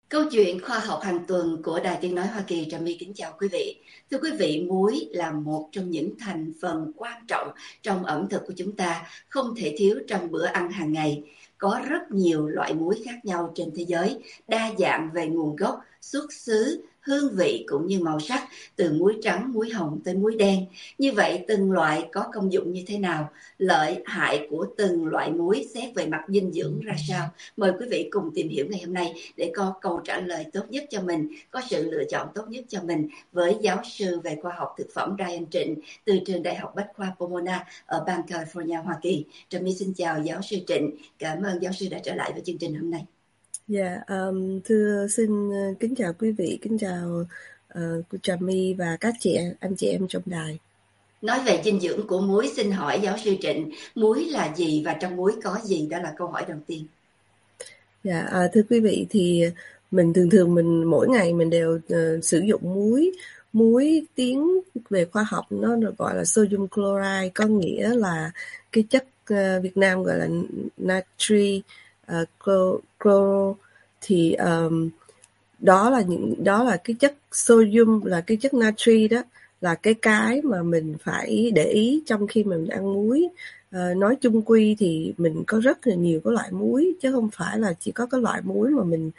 Câu chuyện khoa học hàng tuần của Đài Tiếng nói Hoa Kỳ. Trà My kính chào quý vị. Thưa quý vị, muối là một trong những thành phần quan trọng trong ẩm thực của chúng ta, không thể thiếu trong bữa ăn hàng ngày. Có rất nhiều loại muối khác nhau trên thế giới, đa dạng về nguồn gốc, xuất xứ, hương vị cũng như màu sắc, từ muối trắng, muối hồng tới muối đen. Như vậy từng loại có công dụng như thế nào? Lợi hại của từng loại muối xét về mặt dinh dưỡng ra sao? Mời quý vị cùng tìm hiểu ngày hôm nay để có câu trả lời tốt nhất cho mình, có sự lựa chọn tốt nhất cho mình với giáo sư về khoa học thực phẩm Ryan Trịnh từ trường Đại học Bách khoa Pomona ở bang California, Hoa Kỳ. Trà My xin chào giáo sư Trịnh, cảm ơn giáo sư đã trở lại với chương trình hôm nay. Dạ, xin kính chào quý vị, kính chào cô Trà My và các anh chị em trong đài. Nói về dinh dưỡng của muối, xin hỏi giáo sư Trịnh, muối là gì và trong muối có gì? Đó là câu hỏi đầu tiên. Dạ, thưa quý vị, thì mình thường mỗi ngày mình đều sử dụng muối tiếng về khoa học nó được gọi là sodium chloride, có nghĩa là cái chất Việt Nam gọi là natri chloro. Thì đó là cái chất sodium, là cái chất natri đó, là cái mà mình phải để ý trong khi mình ăn muối. Nói chung quy thì mình có rất là nhiều cái loại muối, chứ không phải là chỉ có cái loại muối mà mình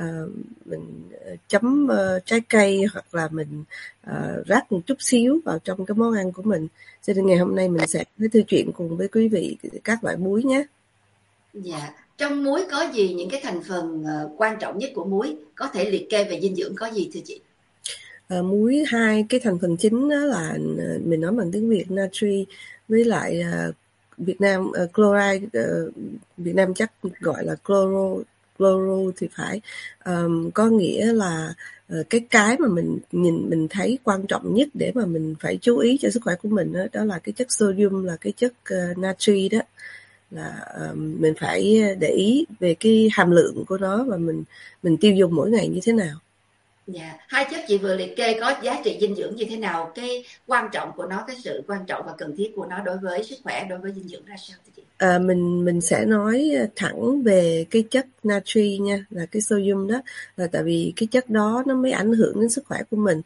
chấm trái cây hoặc là mình rắc một chút xíu vào trong cái món ăn của mình. Cho nên ngày hôm nay mình sẽ thư chuyện cùng với quý vị các loại muối nhé. Dạ, trong muối có gì, những cái thành phần quan trọng nhất của muối, có thể liệt kê về dinh dưỡng có gì thưa chị? Muối, hai cái thành phần chính đó là mình nói bằng tiếng Việt natri với lại Việt Nam chloride, Việt Nam chắc gọi là chloro thì phải. Có nghĩa là cái mà mình thấy quan trọng nhất để mà mình phải chú ý cho sức khỏe của mình đó là cái chất sodium, là cái chất natri đó, là mình phải để ý về cái hàm lượng của nó và mình tiêu dùng mỗi ngày như thế nào. Dạ, hai chất chị vừa liệt kê có giá trị dinh dưỡng như thế nào? Cái quan trọng của nó, cái sự quan trọng và cần thiết của nó đối với sức khỏe, đối với dinh dưỡng ra sao thưa chị? Mình sẽ nói thẳng về cái chất natri nha, là cái sodium đó, là tại vì cái chất đó nó mới ảnh hưởng đến sức khỏe của mình.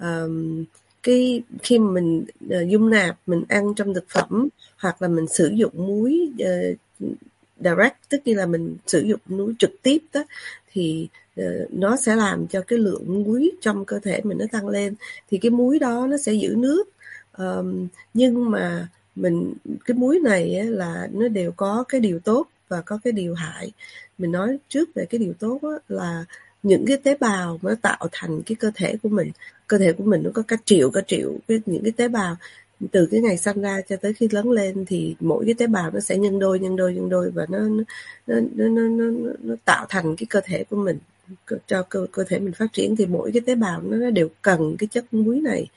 Khi mà mình dung nạp, mình ăn trong thực phẩm hoặc là mình sử dụng muối direct, tức là mình sử dụng muối trực tiếp đó, thì nó sẽ làm cho cái lượng muối trong cơ thể mình nó tăng lên. Thì cái muối đó nó sẽ giữ nước, nhưng mà cái muối này là nó đều có cái điều tốt và có cái điều hại. Mình nói trước về cái điều tốt là những cái tế bào nó tạo thành cái cơ thể của mình. Cơ thể của mình nó có cả triệu những cái tế bào. Từ cái ngày sinh ra cho tới khi lớn lên thì mỗi cái tế bào nó sẽ nhân đôi và nó tạo thành cái cơ thể của mình, cho cơ thể mình phát triển. Thì mỗi cái tế bào nó đều cần cái chất muối này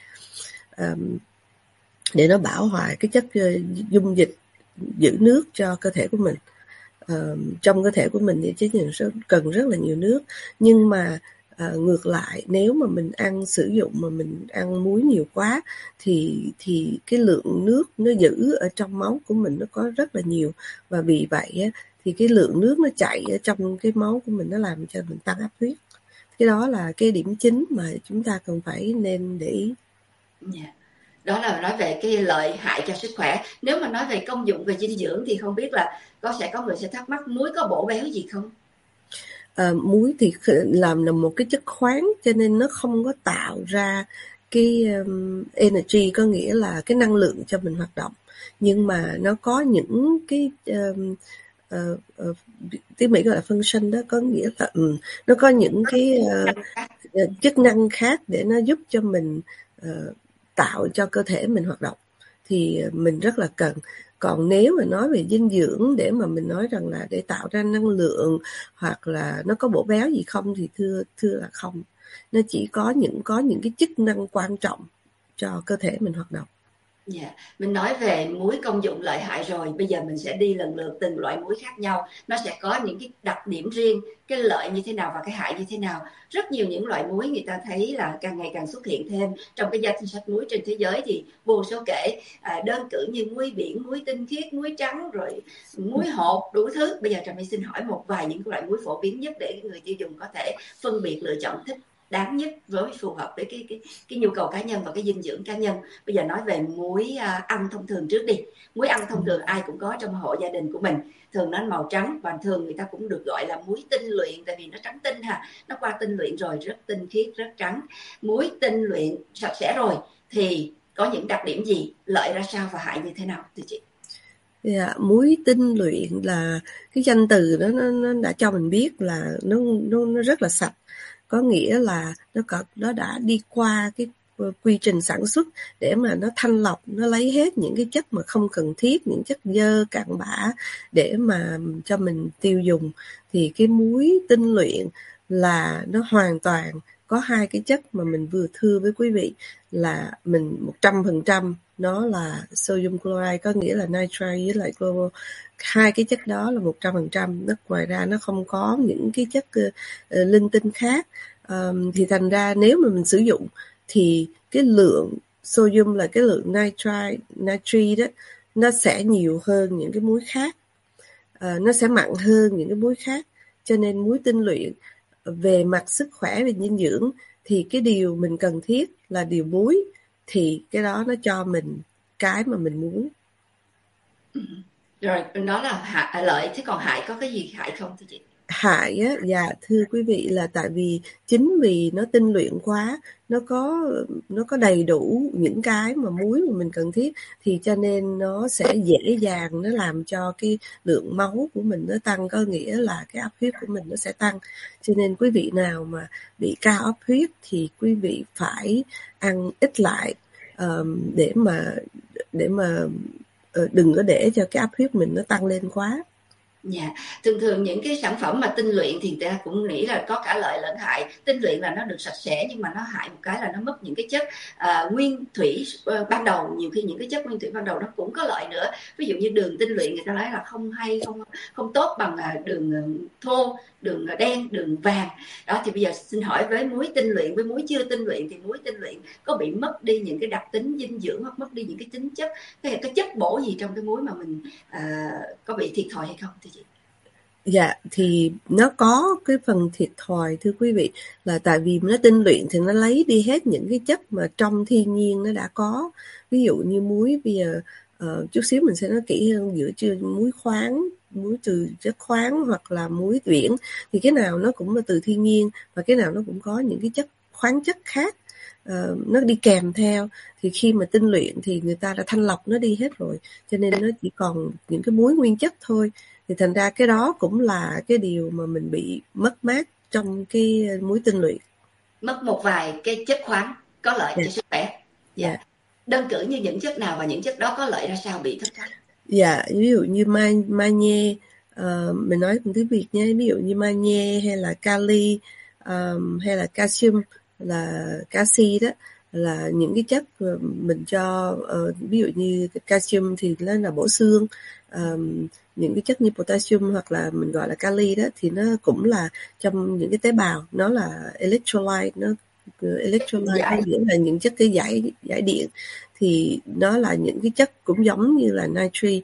để nó bảo hòa cái chất dung dịch giữ nước cho cơ thể của mình. Trong cơ thể của mình thì cần rất là nhiều nước, nhưng mà ngược lại, nếu mà mình mình ăn muối nhiều quá thì cái lượng nước nó giữ ở trong máu của mình nó có rất là nhiều, và vì vậy thì cái lượng nước nó chảy ở trong cái máu của mình nó làm cho mình tăng áp huyết. Cái đó là cái điểm chính mà chúng ta cần phải nên để ý. Yeah. Đó là nói về cái lợi hại cho sức khỏe. Nếu mà nói về công dụng về dinh dưỡng thì không biết là có người sẽ thắc mắc muối có bổ béo gì không? Muối thì là một cái chất khoáng, cho nên nó không có tạo ra cái energy, có nghĩa là cái năng lượng cho mình hoạt động. Nhưng mà nó có những cái tiếng Mỹ gọi là function đó, có nghĩa là nó có những cái chức năng khác để nó giúp cho mình tạo cho cơ thể mình hoạt động, thì mình rất là cần. Còn nếu mà nói về dinh dưỡng để mà mình nói rằng là để tạo ra năng lượng hoặc là nó có bổ béo gì không, thì thưa là không. Nó chỉ có những cái chức năng quan trọng cho cơ thể mình hoạt động. Dạ, mình nói về muối công dụng lợi hại rồi, bây giờ mình sẽ đi lần lượt từng loại muối khác nhau. Nó sẽ có những cái đặc điểm riêng, cái lợi như thế nào và cái hại như thế nào. Rất nhiều những loại muối người ta thấy là càng ngày càng xuất hiện thêm trong cái danh sách muối trên thế giới thì vô số kể, đơn cử như muối biển, muối tinh khiết, muối trắng, rồi muối hột, đủ thứ. Bây giờ Trà My xin hỏi một vài những loại muối phổ biến nhất để người tiêu dùng có thể phân biệt lựa chọn thích đáng nhất với phù hợp với cái nhu cầu cá nhân và cái dinh dưỡng cá nhân. Bây giờ nói về muối ăn thông thường trước đi. Muối ăn thông thường ai cũng có trong hộ gia đình của mình, thường nó màu trắng và thường người ta cũng được gọi là muối tinh luyện, tại vì nó trắng tinh ha, nó qua tinh luyện rồi, rất tinh khiết, rất trắng. Muối tinh luyện sạch sẽ rồi thì có những đặc điểm gì, lợi ra sao và hại như thế nào thưa chị? Dạ, muối tinh luyện là cái danh từ đó nó đã cho mình biết là nó rất là sạch, có nghĩa là nó đã đi qua cái quy trình sản xuất để mà nó thanh lọc, nó lấy hết những cái chất mà không cần thiết, những chất dơ cặn bã để mà cho mình tiêu dùng. Thì cái muối tinh luyện là nó hoàn toàn có hai cái chất mà mình vừa thưa với quý vị là mình 100% nó là sodium chloride, có nghĩa là nitrite với lại chloro. Hai cái chất đó là 100%, nó ngoài ra nó không có những cái chất linh tinh khác. Thì thành ra nếu mà mình sử dụng thì cái lượng sodium là cái lượng nitrite đó nó sẽ nhiều hơn những cái muối khác, nó sẽ mặn hơn những cái muối khác. Cho nên muối tinh luyện về mặt sức khỏe và dinh dưỡng thì cái điều mình cần thiết là điều muối, thì cái đó nó cho mình cái mà mình muốn. Rồi đó là lợi, thế còn hại có cái gì hại không thưa chị? Hại á, dạ thưa quý vị, là tại vì chính vì nó tinh luyện quá, nó có đầy đủ những cái mà muối mà mình cần thiết, thì cho nên nó sẽ dễ dàng nó làm cho cái lượng máu của mình nó tăng, có nghĩa là cái áp huyết của mình nó sẽ tăng. Cho nên quý vị nào mà bị cao áp huyết thì quý vị phải ăn ít lại, để mà đừng có để cho cái áp huyết mình nó tăng lên quá. Dạ, thường thường những cái sản phẩm mà tinh luyện thì người ta cũng nghĩ là có cả lợi lẫn hại. Tinh luyện là nó được sạch sẽ, nhưng mà nó hại một cái là nó mất những cái chất nguyên thủy ban đầu. Nhiều khi những cái chất nguyên thủy ban đầu nó cũng có lợi nữa. Ví dụ như đường tinh luyện người ta nói là không hay, không tốt bằng đường thô, đường đen, đường vàng. Đó thì bây giờ xin hỏi, với muối tinh luyện với muối chưa tinh luyện thì muối tinh luyện có bị mất đi những cái đặc tính dinh dưỡng hoặc mất đi những cái tính chất, cái chất bổ gì trong cái muối mà mình có bị thiệt thòi hay không thưa chị? Dạ, thì nó có cái phần thiệt thòi thưa quý vị, là tại vì nó tinh luyện thì nó lấy đi hết những cái chất mà trong thiên nhiên nó đã có. Ví dụ như muối bây giờ, chút xíu mình sẽ nói kỹ hơn giữa muối khoáng, muối từ chất khoáng hoặc là muối biển, thì cái nào nó cũng là từ thiên nhiên và cái nào nó cũng có những cái chất khoáng chất khác nó đi kèm theo. Thì khi mà tinh luyện thì người ta đã thanh lọc nó đi hết rồi, cho nên nó chỉ còn những cái muối nguyên chất thôi. Thì thành ra cái đó cũng là cái điều mà mình bị mất mát trong cái muối tinh luyện. Mất một vài cái chất khoáng có lợi Dạ, cho sức khỏe. Dạ. dạ, Đơn cử như những chất nào và những chất đó có lợi ra sao bị thất thoát? dạ, ví dụ như magie, mình nói bằng tiếng Việt nhé, ví dụ như magie hay là kali, hay là calcium, là canxi đó, là những cái chất mình cho, ví dụ như calcium thì nó là bổ xương, những cái chất như potassium hoặc là mình gọi là kali đó thì nó cũng là trong những cái tế bào, nó là electrolyte, electrolyte có Giải. nghĩa là những chất cái giải điện, thì nó là những cái chất cũng giống như là natri.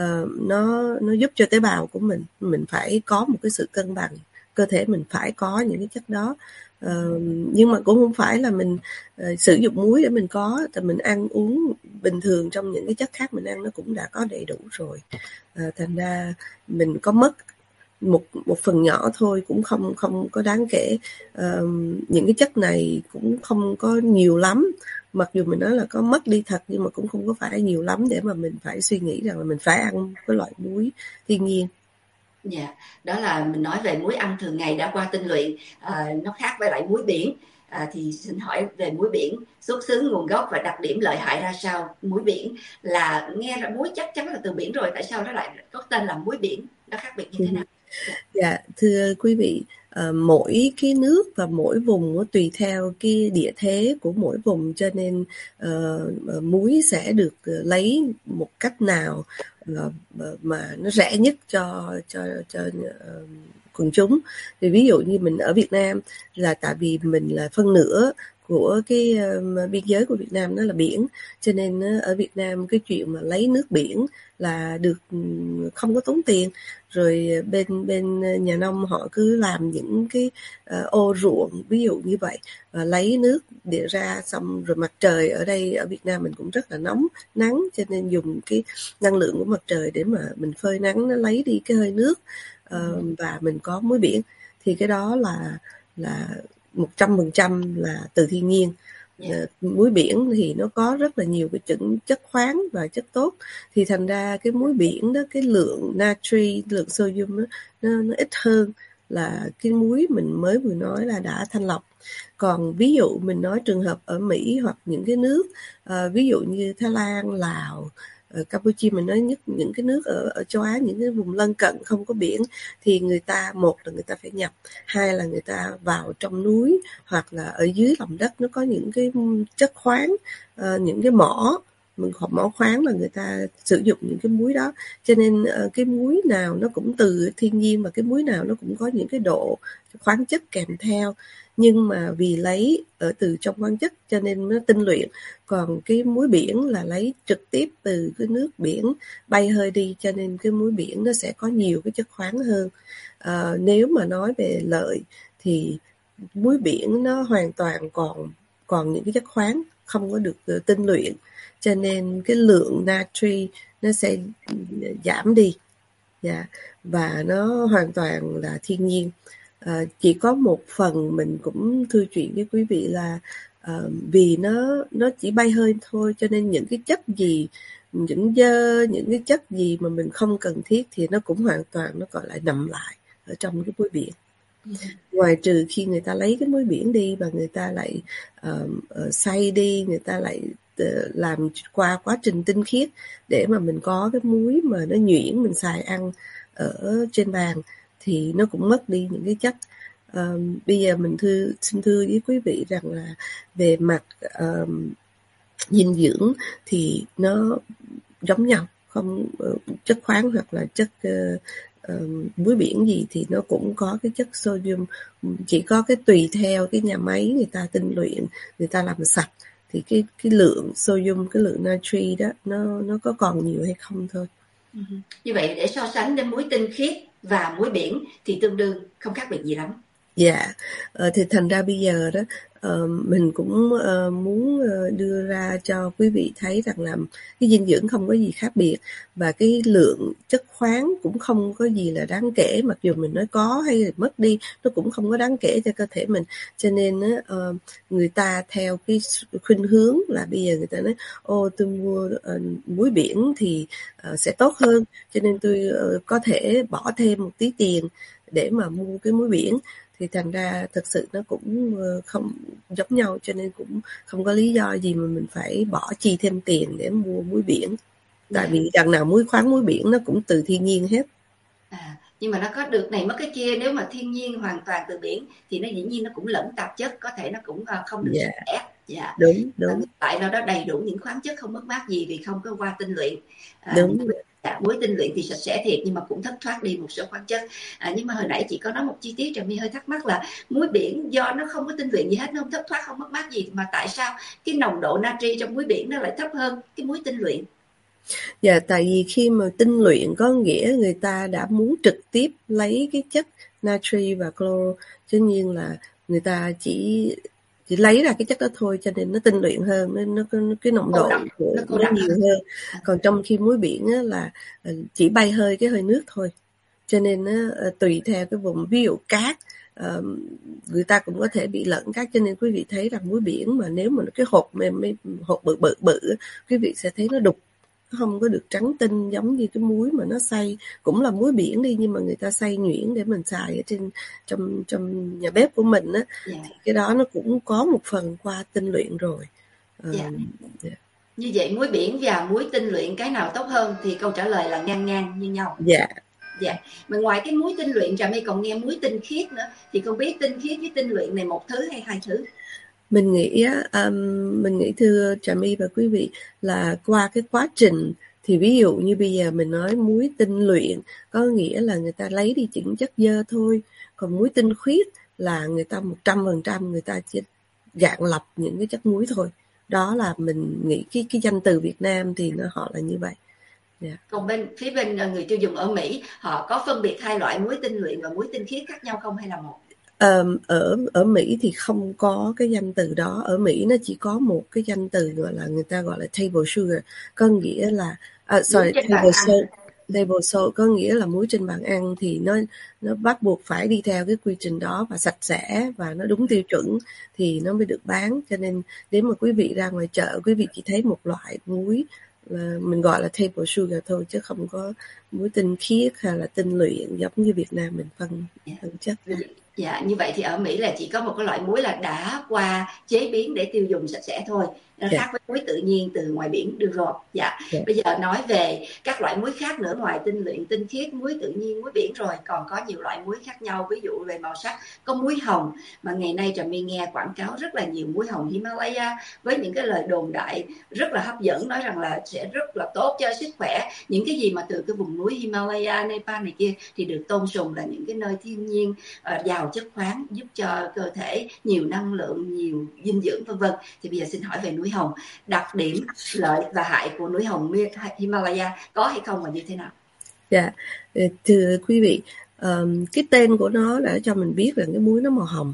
Nó giúp cho tế bào của mình phải có một cái sự cân bằng, cơ thể mình phải có những cái chất đó. Nhưng mà cũng không phải là mình sử dụng muối để mình có, tại mình ăn uống bình thường trong những cái chất khác mình ăn nó cũng đã có đầy đủ rồi. Thành ra mình có mất một phần nhỏ thôi, cũng không có đáng kể. Những cái chất này cũng không có nhiều lắm, mặc dù mình nói là có mất đi thật, nhưng mà cũng không có phải nhiều lắm để mà mình phải suy nghĩ rằng là mình phải ăn cái loại muối thiên nhiên. Dạ, đó là mình nói về muối ăn thường ngày đã qua tinh luyện, nó khác với lại muối biển. Thì xin hỏi về muối biển, xuất xứ, nguồn gốc và đặc điểm lợi hại ra sao? Muối biển là nghe là muối chắc chắn là từ biển rồi, tại sao nó lại có tên là muối biển? Nó khác biệt như thế nào? Dạ. Dạ, thưa quý vị, mỗi cái nước và mỗi vùng tùy theo cái địa thế của mỗi vùng, cho nên muối sẽ được lấy một cách nào mà nó rẻ nhất cho quần chúng. Thì ví dụ như mình ở Việt Nam là tại vì mình là phân nửa của cái biên giới của Việt Nam nó là biển, cho nên ở Việt Nam cái chuyện mà lấy nước biển là được không có tốn tiền. Rồi bên nhà nông họ cứ làm những cái ô ruộng ví dụ như vậy, và lấy nước để ra, xong rồi mặt trời ở đây ở Việt Nam mình cũng rất là nắng, cho nên dùng cái năng lượng của mặt trời để mà mình phơi nắng, nó lấy đi cái hơi nước, và mình có muối biển. Thì cái đó là 100% là từ thiên nhiên. Muối biển thì nó có rất là nhiều cái chất khoáng và chất tốt, thì thành ra cái muối biển đó, cái lượng natri, lượng sodium đó, nó ít hơn là cái muối mình mới vừa nói là đã thanh lọc. Còn ví dụ mình nói trường hợp ở Mỹ hoặc những cái nước ví dụ như Thái Lan, Lào, Campuchia, mình nói nhất những cái nước ở châu Á, những cái vùng lân cận không có biển, thì người ta, một là người ta phải nhập, hai là người ta vào trong núi hoặc là ở dưới lòng đất nó có những cái chất khoáng, những cái mỏ khoáng là người ta sử dụng những cái muối đó. Cho nên cái muối nào nó cũng từ thiên nhiên, và cái muối nào nó cũng có những cái độ khoáng chất kèm theo, nhưng mà vì lấy ở từ trong khoáng chất cho nên nó tinh luyện. Còn cái muối biển là lấy trực tiếp từ cái nước biển bay hơi đi, cho nên cái muối biển nó sẽ có nhiều cái chất khoáng hơn. Nếu mà nói về lợi thì muối biển nó hoàn toàn còn những cái chất khoáng không có được tinh luyện, cho nên cái lượng natri nó sẽ giảm đi. Và nó hoàn toàn là thiên nhiên. Chỉ có một phần mình cũng thưa chuyện với quý vị là vì nó chỉ bay hơi thôi, cho nên những cái chất gì, những cái chất gì mà mình không cần thiết thì nó cũng hoàn toàn nó còn lại nằm lại ở trong cái muối biển. Ngoài trừ khi người ta lấy cái muối biển đi và người ta lại xay đi, người ta lại làm qua quá trình tinh khiết để mà mình có cái muối mà nó nhuyễn mình xài ăn ở trên bàn, thì nó cũng mất đi những cái chất. Bây giờ mình xin thưa với quý vị rằng là về mặt dinh dưỡng thì nó giống nhau, không chất khoáng hoặc là chất muối biển gì thì nó cũng có cái chất sodium, chỉ có cái tùy theo cái nhà máy người ta tinh luyện, người ta làm sạch thì cái lượng sodium, cái lượng natri đó nó có còn nhiều hay không thôi. Như vậy để so sánh đến muối tinh khiết và muối biển thì tương đương, không khác biệt gì lắm. Dạ, thì thành ra bây giờ đó mình cũng muốn đưa ra cho quý vị thấy rằng là cái dinh dưỡng không có gì khác biệt, và cái lượng chất khoáng cũng không có gì là đáng kể, mặc dù mình nói có hay là mất đi nó cũng không có đáng kể cho cơ thể mình. Cho nên người ta theo cái khuynh hướng là bây giờ người ta nói tôi mua muối biển thì sẽ tốt hơn, cho nên tôi có thể bỏ thêm một tí tiền để mà mua cái muối biển. Thì thành ra thực sự nó cũng không giống nhau, cho nên cũng không có lý do gì mà mình phải bỏ chi thêm tiền để mua muối biển. Tại vì đằng nào muối khoáng, muối biển nó cũng từ thiên nhiên hết. Nhưng mà nó có được này mất cái kia. Nếu mà thiên nhiên hoàn toàn từ biển thì nó dĩ nhiên nó cũng lẫn tạp chất, có thể nó cũng không được sạch sẽ. Đúng. Tại nó đầy đủ những khoáng chất, không mất mát gì vì không có qua tinh luyện. Đúng. Muối tinh luyện thì sạch sẽ thiệt, nhưng mà cũng thất thoát đi một số khoáng chất. Nhưng mà hồi nãy chị có nói một chi tiết Trà My hơi thắc mắc là muối biển do nó không có tinh luyện gì hết, nó không thất thoát, không mất mát gì, mà tại sao cái nồng độ natri trong muối biển nó lại thấp hơn cái muối tinh luyện? Dạ, tại vì khi mà tinh luyện có nghĩa người ta đã muốn trực tiếp lấy cái chất natri và clo, cho nên là người ta chỉ lấy ra cái chất đó thôi, cho nên nó tinh luyện hơn, nên nó cái nồng độ của nó nhiều hơn. Còn trong khi muối biển á, là chỉ bay hơi cái hơi nước thôi, cho nên tùy theo cái vùng, ví dụ cát người ta cũng có thể bị lẫn cát, cho nên quý vị thấy rằng muối biển mà nếu mà cái hột hột bự quý vị sẽ thấy nó đục, không có được trắng tinh giống như cái muối mà nó xay, cũng là muối biển đi nhưng mà người ta xay nhuyễn để mình xài ở trong nhà bếp của mình á. Thì cái đó nó cũng có một phần qua tinh luyện rồi. Như vậy muối biển và muối tinh luyện cái nào tốt hơn thì câu trả lời là ngang như nhau. Dạ. Mà ngoài cái muối tinh luyện, Trà My còn nghe muối tinh khiết nữa, thì không biết tinh khiết với tinh luyện này một thứ hay hai thứ? Mình nghĩ thưa Trà My và quý vị là qua cái quá trình, thì ví dụ như bây giờ mình nói muối tinh luyện có nghĩa là người ta lấy đi những chất xơ thôi, còn muối tinh khiết là người ta 100% người ta chỉ gạn lọc những cái chất muối thôi. Đó là mình nghĩ cái danh từ Việt Nam thì họ là như vậy. Yeah. Còn phía bên người tiêu dùng ở Mỹ, họ có phân biệt hai loại muối tinh luyện và muối tinh khiết khác nhau không, hay là một? Ở Mỹ thì không có cái danh từ đó. Ở Mỹ nó chỉ có một cái danh từ người ta gọi là table sugar, có nghĩa là table salt có nghĩa là muối trên bàn ăn, thì nó bắt buộc phải đi theo cái quy trình đó và sạch sẽ và nó đúng tiêu chuẩn thì nó mới được bán. Cho nên nếu mà quý vị ra ngoài chợ, quý vị chỉ thấy một loại muối mình gọi là table sugar thôi, chứ không có muối tinh khiết hay là tinh luyện giống như Việt Nam mình phân chất. Dạ, như vậy thì ở Mỹ là chỉ có một cái loại muối là đã qua chế biến để tiêu dùng sạch sẽ thôi. Nó khác với muối tự nhiên từ ngoài biển đưa rồi. Dạ. Bây giờ nói về các loại muối khác nữa, ngoài tinh luyện, tinh khiết, muối tự nhiên, muối biển rồi, còn có nhiều loại muối khác nhau. Ví dụ về màu sắc, có muối hồng, mà ngày nay Trà My nghe quảng cáo rất là nhiều muối hồng Himalaya với những cái lời đồn đại rất là hấp dẫn, nói rằng là sẽ rất là tốt cho sức khỏe. Những cái gì mà từ cái vùng núi Himalaya, Nepal này kia thì được tôn sùng là những cái nơi thiên nhiên giàu chất khoáng, giúp cho cơ thể nhiều năng lượng, nhiều dinh dưỡng vân vân. Thì bây giờ xin hỏi về núi hồng, đặc điểm, lợi và hại của núi hồng Himalaya có hay không và như thế nào? Dạ, thưa quý vị, cái tên của nó đã cho mình biết là cái muối nó màu hồng.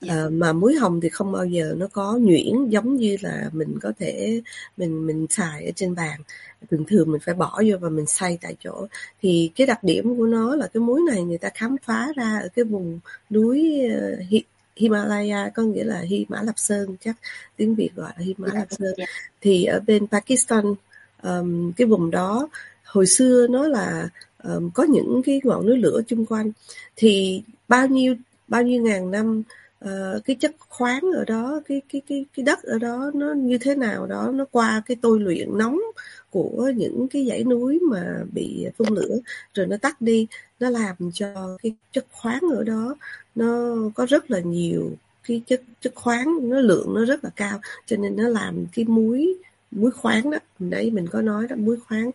Mà muối hồng thì không bao giờ nó có nhuyễn giống như là mình có thể mình xài ở trên bàn. Thường thường mình phải bỏ vô và mình xay tại chỗ. Thì cái đặc điểm của nó là cái muối này người ta khám phá ra ở cái vùng núi Himalaya, có nghĩa là Hy Mã Lạp Sơn, chắc tiếng Việt gọi là Hy Mã Lạp Sơn. Thì ở bên Pakistan, cái vùng đó hồi xưa nó là có những cái ngọn núi lửa chung quanh, thì bao nhiêu ngàn năm cái chất khoáng ở đó, cái đất ở đó nó như thế nào đó, nó qua cái tôi luyện nóng của những cái dãy núi mà bị phun lửa rồi nó tắt đi, nó làm cho cái chất khoáng ở đó nó có rất là nhiều cái chất khoáng, lượng nó rất là cao, cho nên nó làm cái muối khoáng đó, nãy mình có nói đó, muối khoáng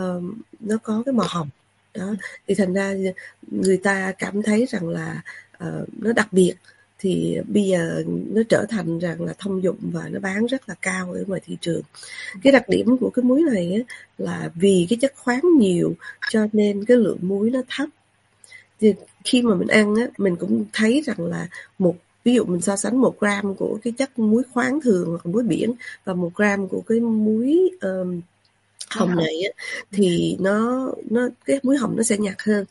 nó có cái màu hồng đó. Thì thành ra người ta cảm thấy rằng là nó đặc biệt, thì bây giờ nó trở thành rằng là thông dụng và nó bán rất là cao ở ngoài thị trường. Cái đặc điểm của cái muối này á, là vì cái chất khoáng nhiều cho nên cái lượng muối nó thấp. Thì khi mà mình ăn á, mình cũng thấy rằng là ví dụ mình so sánh 1 gram của cái chất muối khoáng thường hoặc muối biển và 1 gram của cái muối hồng này á, thì nó cái muối hồng nó sẽ nhạt hơn.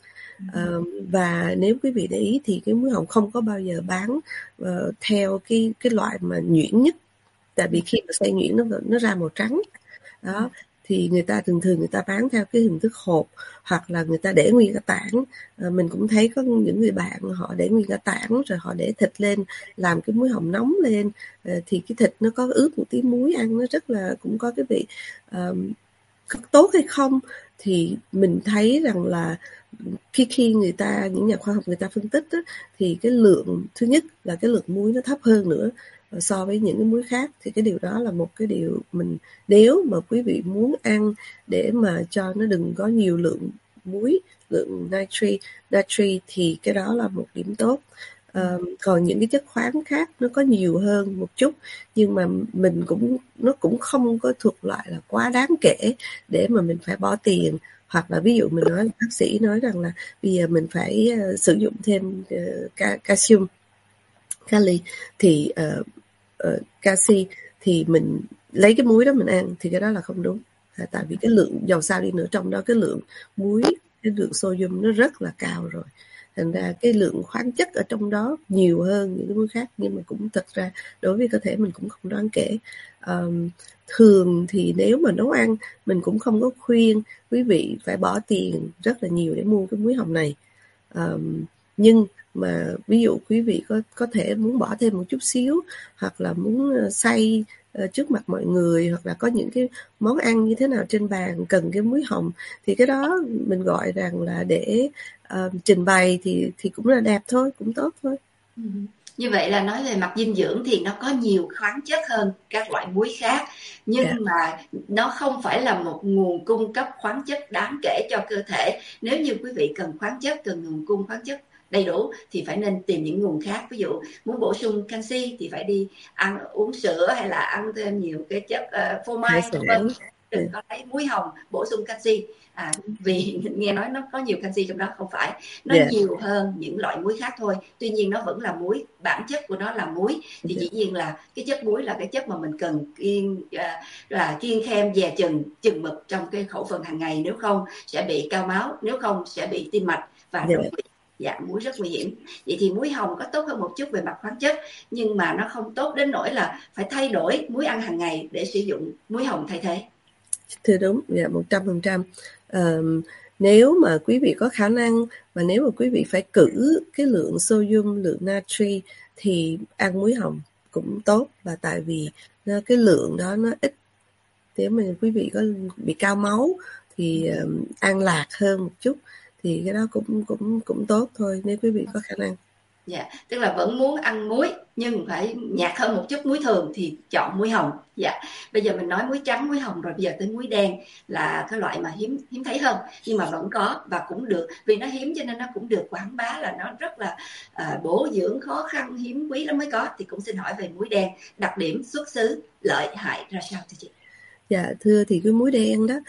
Và nếu quý vị để ý thì cái muối hồng không có bao giờ bán theo cái loại mà nhuyễn nhất, tại vì khi mà xay nhuyễn nó ra màu trắng đó, thì người ta thường người ta bán theo cái hình thức hộp, hoặc là người ta để nguyên cả tảng. Mình cũng thấy có những người bạn họ để nguyên cả tảng rồi họ để thịt lên, làm cái muối hồng nóng lên, thì cái thịt nó có ướp một tí muối, ăn nó rất là cũng có cái vị tốt hay không. Thì mình thấy rằng là khi những nhà khoa học người ta phân tích á, thì cái lượng, thứ nhất là cái lượng muối nó thấp hơn nữa so với những cái muối khác. Thì cái điều đó là một cái điều nếu mà quý vị muốn ăn để mà cho nó đừng có nhiều lượng muối, lượng natri thì cái đó là một điểm tốt. Còn những cái chất khoáng khác nó có nhiều hơn một chút, nhưng mà nó cũng không có thuộc loại là quá đáng kể để mà mình phải bỏ tiền. Hoặc là ví dụ mình nói, bác sĩ nói rằng là bây giờ mình phải sử dụng thêm calcium, kali, thì canxi, thì mình lấy cái muối đó mình ăn, thì cái đó là không đúng. Tại vì cái lượng, dầu sao đi nữa, trong đó cái lượng muối, cái lượng sodium nó rất là cao rồi. Thành ra cái lượng khoáng chất ở trong đó nhiều hơn những cái muối khác, nhưng mà cũng thật ra đối với cơ thể mình cũng không đáng kể. Thường thì nếu mà nấu ăn, mình cũng không có khuyên quý vị phải bỏ tiền rất là nhiều để mua cái muối hồng này. Nhưng mà ví dụ quý vị có thể muốn bỏ thêm một chút xíu, hoặc là muốn xay trước mặt mọi người, hoặc là có những cái món ăn như thế nào trên bàn cần cái muối hồng, thì cái đó mình gọi rằng là để trình bày thì cũng là đẹp thôi, cũng tốt thôi. Như vậy là nói về mặt dinh dưỡng thì nó có nhiều khoáng chất hơn các loại muối khác, Dạ. nhưng mà nó không phải là một nguồn cung cấp khoáng chất đáng kể cho cơ thể. Nếu như quý vị cần khoáng chất, cần nguồn cung khoáng chất đầy đủ thì phải nên tìm những nguồn khác. Ví dụ muốn bổ sung canxi thì phải đi ăn uống sữa, hay là ăn thêm nhiều cái chất phô Hải mai, vân sản. vân. Đừng có lấy muối hồng bổ sung canxi, vì nghe nói nó có nhiều canxi trong đó. Không phải, nó Dạ. nhiều hơn những loại muối khác thôi. Tuy nhiên nó vẫn là muối, bản chất của nó là muối, thì dĩ nhiên là cái chất muối là cái chất mà mình cần kiêng khem dè chừng mực trong cái khẩu phần hàng ngày, nếu không sẽ bị cao máu, nếu không sẽ bị tim mạch và đột quỵ. Dạ, muối rất nguy hiểm. Vậy thì muối hồng có tốt hơn một chút về mặt khoáng chất, nhưng mà nó không tốt đến nỗi là phải thay đổi muối ăn hàng ngày để sử dụng muối hồng thay thế. Thưa đúng, dạ 100%. Nếu mà quý vị có khả năng, mà nếu mà quý vị phải cử cái lượng sodium, lượng natri, thì ăn muối hồng cũng tốt, và tại vì cái lượng đó nó ít. Nếu mà quý vị có bị cao máu thì ăn lạc hơn một chút, thì cái đó cũng tốt thôi, nếu quý vị có khả năng. Dạ, tức là vẫn muốn ăn muối nhưng phải nhạt hơn một chút muối thường thì chọn muối hồng. Dạ, bây giờ mình nói muối trắng, muối hồng rồi, bây giờ tới muối đen là cái loại mà hiếm thấy hơn, nhưng mà vẫn có và cũng được, vì nó hiếm cho nên nó cũng được quảng bá là nó rất là bổ dưỡng, khó khăn, hiếm quý lắm mới có. Thì cũng xin hỏi về muối đen, đặc điểm, xuất xứ, lợi hại ra sao thưa chị? Dạ thưa, thì cái muối đen đó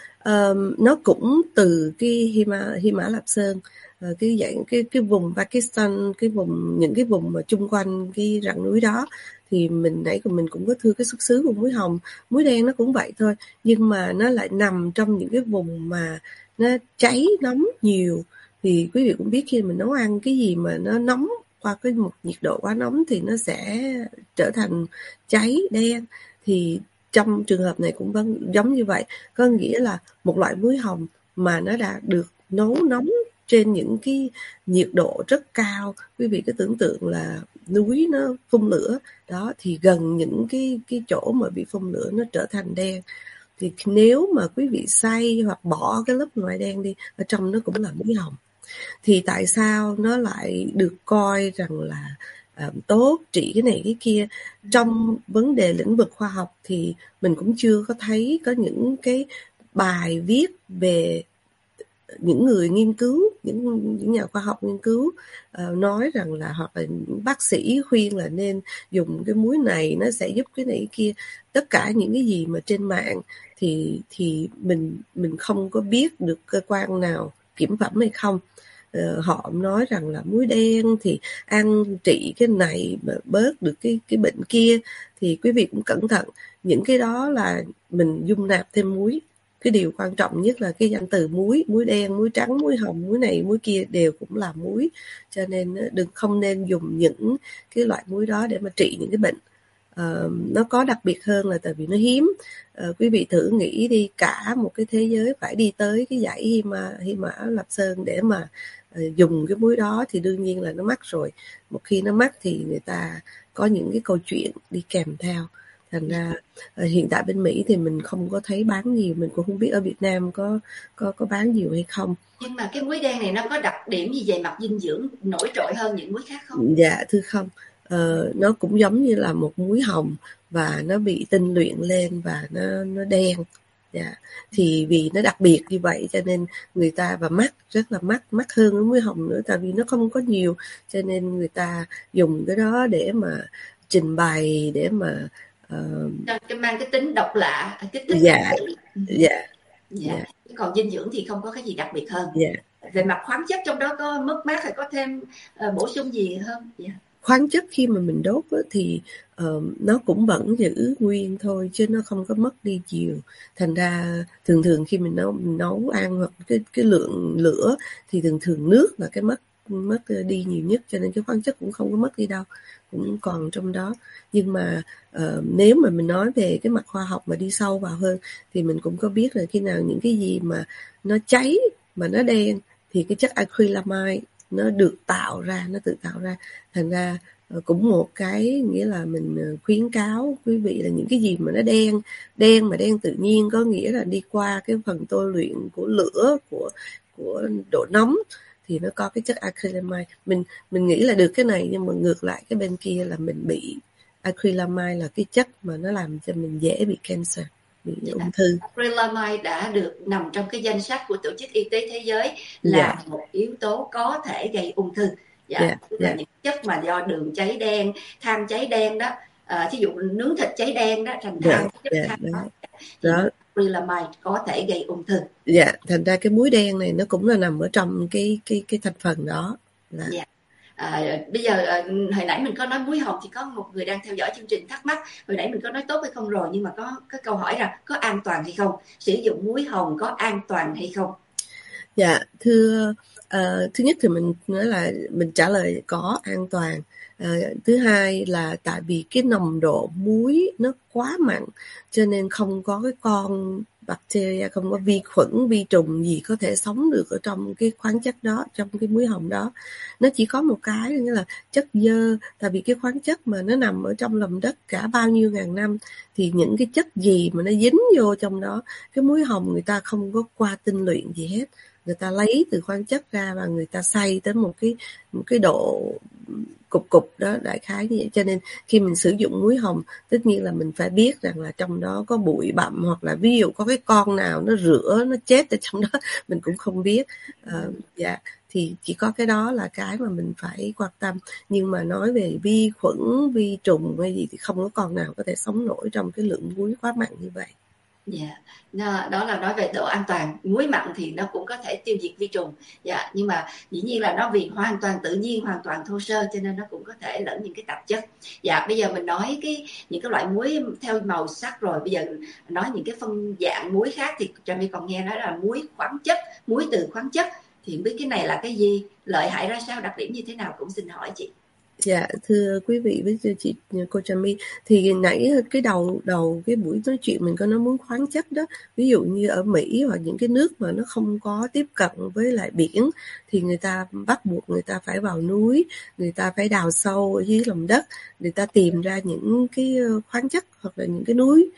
nó cũng từ cái Hy Mã Lạp Sơn, cái dạng cái vùng Pakistan, những cái vùng mà chung quanh cái rặng núi đó, thì nãy mình cũng có thưa cái xuất xứ của muối hồng. Muối đen nó cũng vậy thôi, nhưng mà nó lại nằm trong những cái vùng mà nó cháy nóng nhiều. Thì quý vị cũng biết, khi mình nấu ăn cái gì mà nó nóng qua cái một nhiệt độ quá nóng thì nó sẽ trở thành cháy đen. Thì trong trường hợp này cũng vẫn giống như vậy, có nghĩa là một loại muối hồng mà nó đã được nấu nóng trên những cái nhiệt độ rất cao. Quý vị cứ tưởng tượng là núi nó phun lửa đó, thì gần những cái chỗ mà bị phun lửa nó trở thành đen. Thì nếu mà quý vị xay hoặc bỏ cái lớp ngoài đen đi, ở trong nó cũng là muối hồng. Thì tại sao nó lại được coi rằng là tốt, trị cái này cái kia? Trong vấn đề lĩnh vực khoa học thì mình cũng chưa có thấy có những cái bài viết về những người nghiên cứu, những nhà khoa học nghiên cứu nói rằng là, hoặc là những bác sĩ khuyên là nên dùng cái muối này, nó sẽ giúp cái này cái kia. Tất cả những cái gì mà trên mạng thì mình không có biết được cơ quan nào kiểm phẩm hay không. Họ nói rằng là muối đen thì ăn trị cái này mà bớt được cái bệnh kia, thì quý vị cũng cẩn thận. Những cái đó là mình dung nạp thêm muối. Cái điều quan trọng nhất là cái danh từ muối đen, muối trắng, muối hồng, muối này muối kia đều cũng là muối, cho nên không nên dùng những cái loại muối đó để mà trị những cái bệnh. Nó có đặc biệt hơn là tại vì nó hiếm. Quý vị thử nghĩ đi, cả một cái thế giới phải đi tới cái dãy Hy Mã Lạp Sơn để mà dùng cái muối đó, thì đương nhiên là nó mắc rồi. Một khi nó mắc thì người ta có những cái câu chuyện đi kèm theo. Thành ra hiện tại bên Mỹ thì mình không có thấy bán nhiều, mình cũng không biết ở Việt Nam có bán nhiều hay không. Nhưng mà cái muối đen này nó có đặc điểm gì về mặt dinh dưỡng nổi trội hơn những muối khác không? Dạ thưa không. Nó cũng giống như là một muối hồng, và nó bị tinh luyện lên và nó đen. Dạ. Thì vì nó đặc biệt như vậy cho nên người ta, và rất là mắc hơn cái muối hồng nữa, tại vì nó không có nhiều, cho nên người ta dùng cái đó để mà trình bày, để mà mang cái tính độc lạ, kích thích. Dạ. Còn dinh dưỡng thì không có cái gì đặc biệt hơn. Dạ. Về mặt khoáng chất trong đó có mất mát hay có thêm bổ sung gì hơn? Khoáng chất khi mà mình đốt thì nó cũng vẫn giữ nguyên thôi, chứ nó không có mất đi nhiều. Thành ra thường khi mình nấu ăn, hoặc cái lượng lửa thì thường nước là cái mất đi nhiều nhất, cho nên cái khoáng chất cũng không có mất đi đâu, cũng còn trong đó. Nhưng mà nếu mà mình nói về cái mặt khoa học mà đi sâu vào hơn, thì mình cũng có biết là khi nào những cái gì mà nó cháy mà nó đen thì cái chất acrylamide nó được tạo ra, nó tự tạo ra. Thành ra cũng một cái nghĩa là mình khuyến cáo quý vị là những cái gì mà nó đen tự nhiên, có nghĩa là đi qua cái phần tôi luyện của lửa, của độ nóng, thì nó có cái chất acrylamide. Mình nghĩ là được cái này, nhưng mà ngược lại cái bên kia là mình bị acrylamide là cái chất mà nó làm cho mình dễ bị cancer, bị ung thư. Acrylamide đã được nằm trong cái danh sách của Tổ chức Y tế Thế giới là Dạ. một yếu tố có thể gây ung thư. Tức là những chất mà do đường cháy đen, than cháy đen đó, thí dụ nướng thịt cháy đen đó, thành than, chất than đó, thì acrylamide có thể gây ung thư. Dạ, thành ra cái muối đen này nó cũng là nằm ở trong cái thành phần đó. Dạ. Bây giờ hồi nãy mình có nói muối hồng, thì có một người đang theo dõi chương trình thắc mắc hồi nãy mình có nói tốt hay không rồi, nhưng mà có cái câu hỏi là có an toàn hay không, sử dụng muối hồng có an toàn hay không? Dạ, thưa thứ nhất thì mình nói là mình trả lời có an toàn. Thứ hai là tại vì cái nồng độ muối nó quá mặn, cho nên không có cái con bacteria, không có vi khuẩn, vi trùng gì có thể sống được ở trong cái khoáng chất đó, trong cái muối hồng đó. Nó chỉ có một cái nghĩa là chất xơ, tại vì cái khoáng chất mà nó nằm ở trong lòng đất cả bao nhiêu ngàn năm, thì những cái chất gì mà nó dính vô trong đó, cái muối hồng người ta không có qua tinh luyện gì hết, người ta lấy từ khoáng chất ra và người ta xay tới một cái độ cục đó, đại khái như vậy. Cho nên khi mình sử dụng muối hồng, tất nhiên là mình phải biết rằng là trong đó có bụi bặm, hoặc là ví dụ có cái con nào nó rửa nó chết ở trong đó mình cũng không biết. Dạ, thì chỉ có cái đó là cái mà mình phải quan tâm. Nhưng mà nói về vi khuẩn, vi trùng hay gì thì không có con nào có thể sống nổi trong cái lượng muối quá mặn như vậy. Đó là nói về độ an toàn. Muối mặn thì nó cũng có thể tiêu diệt vi trùng, nhưng mà dĩ nhiên là nó vì hoàn toàn tự nhiên, hoàn toàn thô sơ, cho nên nó cũng có thể lẫn những cái tạp chất. Bây giờ mình nói những cái loại muối theo màu sắc rồi, bây giờ nói những cái phân dạng muối khác, thì Trà My còn nghe nói là muối khoáng chất, muối từ khoáng chất, thì không biết cái này là cái gì, lợi hại ra sao, đặc điểm như thế nào, cũng xin hỏi chị. Dạ, thưa quý vị với chị cô Trà My, thì nãy cái đầu cái buổi nói chuyện mình có nói muốn khoáng chất đó, ví dụ như ở Mỹ hoặc những cái nước mà nó không có tiếp cận với lại biển, thì người ta bắt buộc người ta phải vào núi, người ta phải đào sâu ở dưới lòng đất, người ta tìm ra những cái khoáng chất hoặc là những cái núi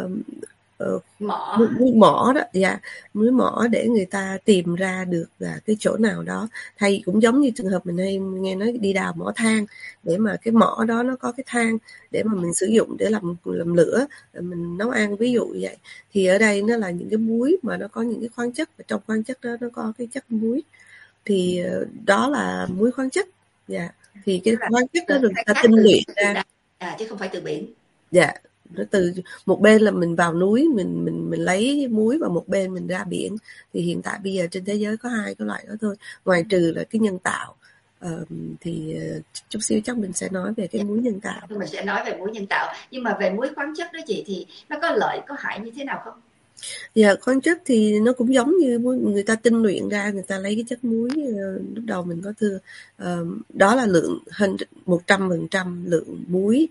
núi mỏ đó, núi mỏ, để người ta tìm ra được là cái chỗ nào đó. Thay cũng giống như trường hợp mình hay nghe nói đi đào mỏ than, để mà cái mỏ đó nó có cái than để mà mình sử dụng để làm lửa, mình nấu ăn, ví dụ vậy. Thì ở đây nó là những cái muối mà nó có những cái khoáng chất, và trong khoáng chất đó nó có cái chất muối, thì đó là muối khoáng chất. Thì cái khoáng chất đó được ta tinh luyện ra, chứ không phải từ biển. Nó từ một bên là mình vào núi, mình lấy muối, và một bên mình ra biển. Thì hiện tại bây giờ trên thế giới có hai cái loại đó thôi, ngoài trừ là cái nhân tạo. Thì chút xíu chắc mình sẽ nói về cái muối nhân tạo. Mình sẽ nói về muối nhân tạo, nhưng mà về muối khoáng chất đó chị, thì nó có lợi có hại như thế nào không? Khoáng chất thì nó cũng giống như người ta tinh luyện ra, người ta lấy cái chất muối, lúc đầu mình có thưa, đó là lượng 100% lượng muối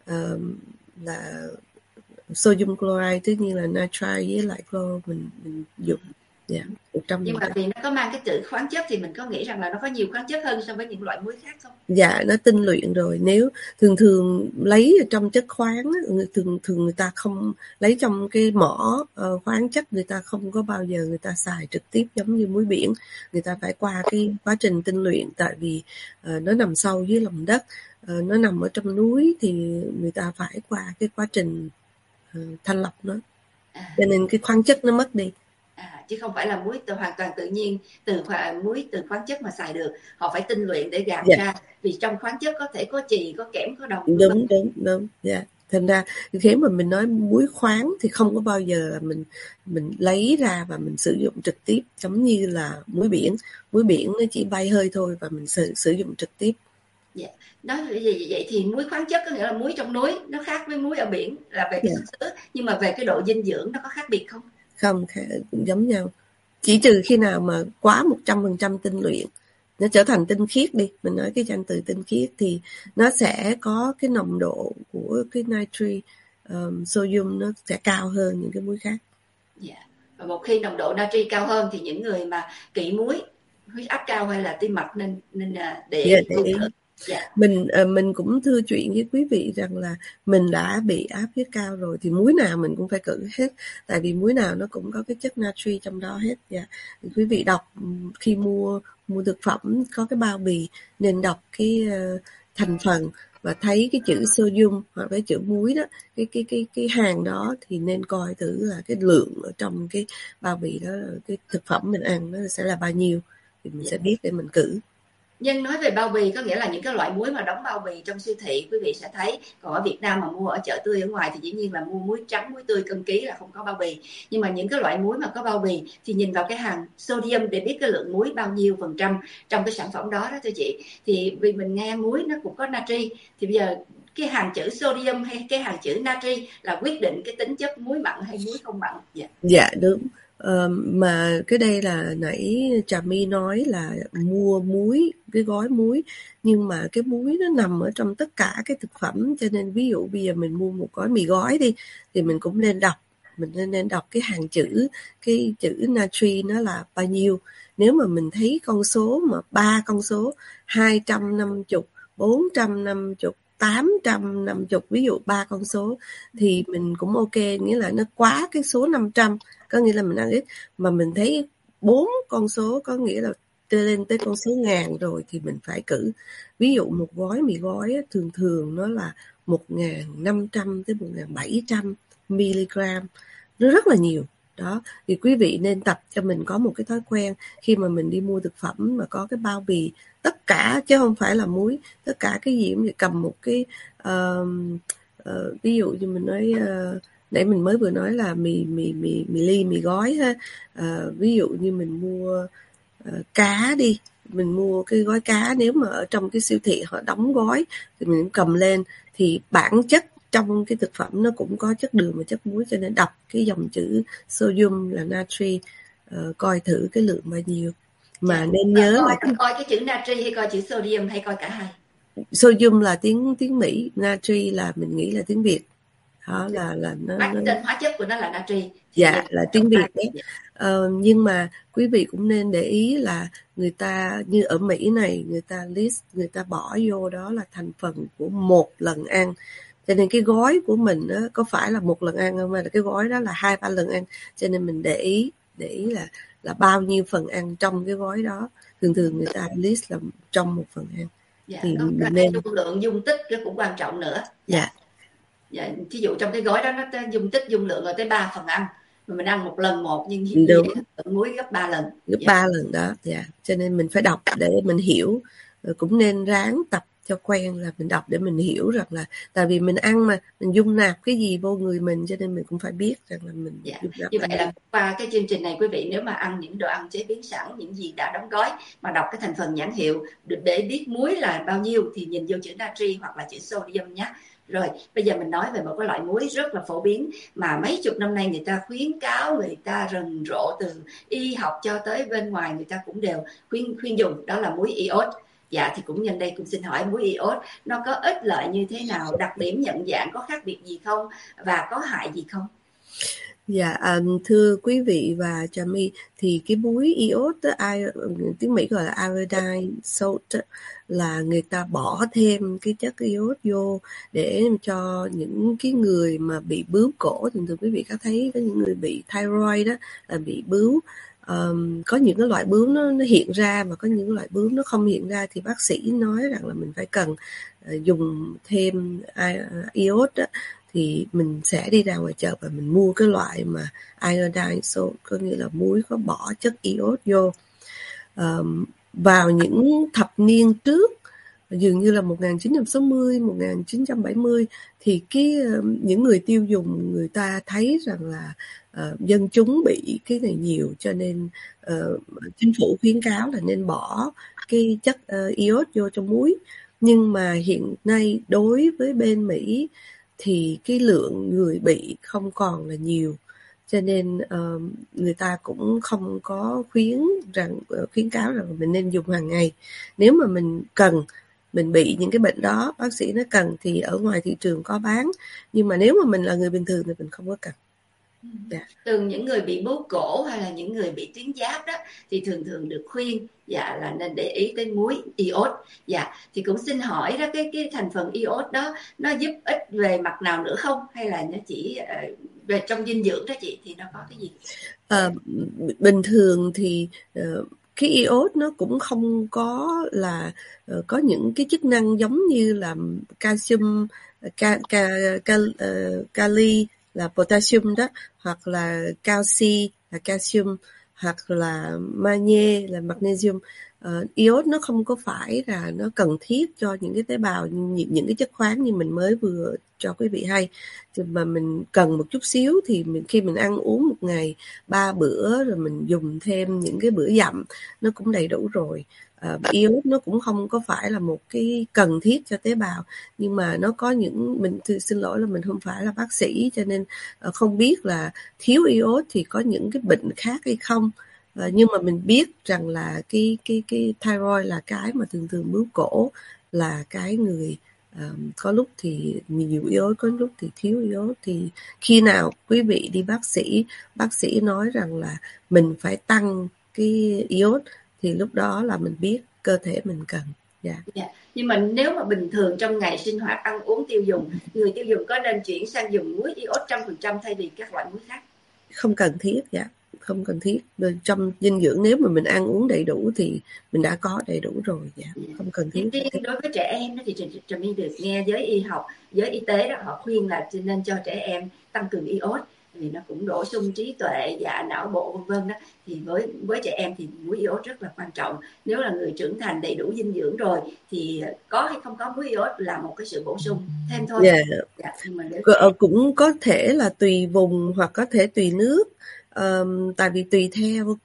là sodium chloride, tất nhiên là nitrite với lại chloro mình dùng. 100%. Nhưng mà vì nó có mang cái chữ khoáng chất, thì mình có nghĩ rằng là nó có nhiều khoáng chất hơn so với những loại muối khác không? Nó tinh luyện rồi. Nếu thường lấy trong chất khoáng, thường người ta không lấy trong cái mỏ khoáng chất, người ta không có bao giờ người ta xài trực tiếp giống như muối biển. Người ta phải qua cái quá trình tinh luyện, tại vì nó nằm sâu dưới lòng đất, nó nằm ở trong núi, thì người ta phải qua cái quá trình thanh lọc nó, cho nên cái khoáng chất nó mất đi. Chứ không phải là muối hoàn toàn tự nhiên, muối từ khoáng chất mà xài được. Họ phải tinh luyện để gạt ra, vì trong khoáng chất có thể có chì, có kẽm, có đồng. Đúng. Thành ra khi mà mình nói muối khoáng thì không có bao giờ là mình lấy ra và mình sử dụng trực tiếp giống như là muối biển. Muối biển nó chỉ bay hơi thôi, và mình sử dụng trực tiếp. Nói vậy thì muối khoáng chất có nghĩa là muối trong núi, nó khác với muối ở biển là về cái xuất xứ, nhưng mà về cái độ dinh dưỡng nó có khác biệt không? Không, cũng giống nhau. Chỉ trừ khi nào mà quá 100% tinh luyện, nó trở thành tinh khiết đi, mình nói cái danh từ tinh khiết, thì nó sẽ có cái nồng độ của cái natri, sodium nó sẽ cao hơn những cái muối khác. Và một khi nồng độ natri cao hơn thì những người mà kỵ muối, huyết áp cao hay là tim mạch nên để ý. Dạ. Mình cũng thưa chuyện với quý vị rằng là mình đã bị áp huyết cao rồi thì muối nào mình cũng phải cử hết, tại vì muối nào nó cũng có cái chất natri trong đó hết. Quý vị đọc khi mua thực phẩm có cái bao bì nên đọc cái thành phần và thấy cái chữ sodium hoặc cái chữ muối đó, cái hàng đó thì nên coi thử là cái lượng ở trong cái bao bì đó, cái thực phẩm mình ăn nó sẽ là bao nhiêu thì mình sẽ biết để mình cử. Nhưng nói về bao bì có nghĩa là những cái loại muối mà đóng bao bì trong siêu thị quý vị sẽ thấy, còn ở Việt Nam mà mua ở chợ tươi ở ngoài thì dĩ nhiên là mua muối trắng, muối tươi cân ký là không có bao bì. Nhưng mà những cái loại muối mà có bao bì thì nhìn vào cái hàng sodium để biết cái lượng muối bao nhiêu phần trăm trong cái sản phẩm đó đó thưa chị. Thì vì mình nghe muối nó cũng có natri, thì bây giờ cái hàng chữ sodium hay cái hàng chữ natri là quyết định cái tính chất muối mặn hay muối không mặn. Dạ đúng. Mà cái đây là nãy Trà My nói là mua muối, cái gói muối, nhưng mà cái muối nó nằm ở trong tất cả cái thực phẩm, cho nên ví dụ bây giờ mình mua một gói mì gói đi thì mình cũng nên đọc, nên đọc cái hàng chữ, cái chữ natri nó là bao nhiêu. Nếu mà mình thấy con số mà 3 con số 250, 450, 850, ví dụ 3 con số thì mình cũng ok, nghĩa là nó quá cái số 500, có nghĩa là mình ăn ít. Mà mình thấy 4 con số có nghĩa là lên tới con số ngàn rồi thì mình phải cử. Ví dụ một gói mì gói thường thường nó là 1.500 tới 1.700 mg, nó rất là nhiều đó. Thì quý vị nên tập cho mình có một cái thói quen khi mà mình đi mua thực phẩm mà có cái bao bì tất cả, chứ không phải là muối, tất cả cái gì cũng cầm một cái ví dụ như mình nói nãy mình mới vừa nói là mì ly, mì gói ha. Ví dụ như mình mua cá đi, mình mua cái gói cá, nếu mà ở trong cái siêu thị họ đóng gói thì mình cầm lên, thì bản chất trong cái thực phẩm nó cũng có chất đường và chất muối, cho nên đọc cái dòng chữ sodium là natri, coi thử cái lượng bao nhiêu. Mà nên nhớ là coi cái chữ natri hay coi chữ sodium hay coi cả hai? Sodium là tiếng Mỹ, natri là mình nghĩ là tiếng Việt. Đó là nó tên hóa chất của nó là natri. Dạ là tiếng Việt đấy. Nhưng mà quý vị cũng nên để ý là người ta như ở Mỹ này, người ta list, người ta bỏ vô đó là thành phần của một lần ăn, cho nên cái gói của mình đó, có phải là một lần ăn không, mà là cái gói đó là 2-3 lần ăn, cho nên mình để ý là bao nhiêu phần ăn trong cái gói đó. Thường người ta list là trong một phần ăn. Dạ, thì mình nên dung lượng, dung tích nó cũng quan trọng nữa. Dạ. Ví dụ trong cái gói đó nó dung tích, dung lượng là tới 3 phần ăn, mà mình ăn một lần một, nhưng như vậy lượng muối gấp 3 lần. Gấp 3 lần đó. Cho nên mình phải đọc để mình hiểu, cũng nên ráng tập cho quen là mình đọc để mình hiểu rằng là, tại vì mình ăn mà, mình dung nạp cái gì vô người mình, cho nên mình cũng phải biết rằng là mình dung nạp. Như vậy là qua cái chương trình này quý vị nếu mà ăn những đồ ăn chế biến sẵn, những gì đã đóng gói, mà đọc cái thành phần nhãn hiệu để biết muối là bao nhiêu thì nhìn vô chữ natri hoặc là chữ sodium nhé. Rồi bây giờ mình nói về một cái loại muối rất là phổ biến mà mấy chục năm nay người ta khuyến cáo, người ta rầm rộ, từ y học cho tới bên ngoài người ta cũng đều khuyên dùng, đó là muối iốt. Dạ thì cũng nhân đây cũng xin hỏi muối iốt nó có ích lợi như thế nào, đặc điểm nhận dạng có khác biệt gì không và có hại gì không? Dạ, thưa quý vị và Trà My, thì cái muối iốt tiếng Mỹ gọi là iodine salt, là người ta bỏ thêm cái chất iốt vô để cho những cái người mà bị bướu cổ. Thường quý vị có thấy có những người bị thyroid đó là bị bướu. Có những cái loại bướu nó hiện ra và có những loại bướu nó không hiện ra, thì bác sĩ nói rằng là mình phải cần dùng thêm iốt đó. Thì mình sẽ đi ra ngoài chợ và mình mua cái loại mà iodine salt, có nghĩa là muối có bỏ chất iốt vô. Vào những thập niên trước, dường như là 1960, 1970, thì những người tiêu dùng người ta thấy rằng là dân chúng bị cái này nhiều, cho nên chính phủ khuyến cáo là nên bỏ cái chất iốt vô trong muối. Nhưng mà hiện nay đối với bên Mỹ thì cái lượng người bị không còn là nhiều, cho nên người ta cũng không có khuyến cáo rằng mình nên dùng hàng ngày. Nếu mà mình cần, mình bị những cái bệnh đó, bác sĩ nói cần, thì ở ngoài thị trường có bán, nhưng mà nếu mà mình là người bình thường thì mình không có cần. Dạ. Từ những người bị bướu cổ hay là những người bị tuyến giáp đó thì thường thường được khuyên là nên để ý tới muối iốt. Thì cũng xin hỏi đó, cái thành phần iốt đó nó giúp ích về mặt nào nữa không, hay là nó chỉ về trong dinh dưỡng đó chị, thì nó có cái gì? Bình thường thì cái iốt nó cũng không có là có những cái chức năng giống như là calcium, kali là potassium đó, hoặc là canxi là calcium, hoặc là magie là magnesium. Iốt nó không có phải là nó cần thiết cho những cái tế bào, những cái chất khoáng như mình mới vừa cho quý vị hay, mà mình cần một chút xíu thì khi mình ăn uống một ngày 3 bữa rồi mình dùng thêm những cái bữa dặm nó cũng đầy đủ rồi. Iốt nó cũng không có phải là một cái cần thiết cho tế bào, nhưng mà nó có những, mình xin lỗi là mình không phải là bác sĩ cho nên không biết là thiếu iốt thì có những cái bệnh khác hay không. Nhưng mà mình biết rằng là cái thyroid là cái mà thường bướu cổ là cái người có lúc thì nhiều iốt, có lúc thì thiếu iốt. Thì khi nào quý vị đi bác sĩ nói rằng là mình phải tăng cái iốt thì lúc đó là mình biết cơ thể mình cần. Nhưng mà nếu mà bình thường trong ngày sinh hoạt ăn uống tiêu dùng, người tiêu dùng có nên chuyển sang dùng muối iốt 100% thay vì các loại muối khác? Không cần thiết. Không cần thiết. Trong dinh dưỡng nếu mà mình ăn uống đầy đủ thì mình đã có đầy đủ rồi. Không cần thiết. Đối với trẻ em thì Trà My được nghe giới y học, giới y tế đó, họ khuyên là nên cho trẻ em tăng cường iốt vì nó cũng bổ sung trí tuệ, não bộ vân vân đó. Thì với trẻ em thì muối iốt rất là quan trọng. Nếu là người trưởng thành đầy đủ dinh dưỡng rồi thì có hay không có muối iốt là một cái sự bổ sung thêm thôi. Nhưng mà cũng có thể là tùy vùng hoặc có thể tùy nước. Tại vì tùy theo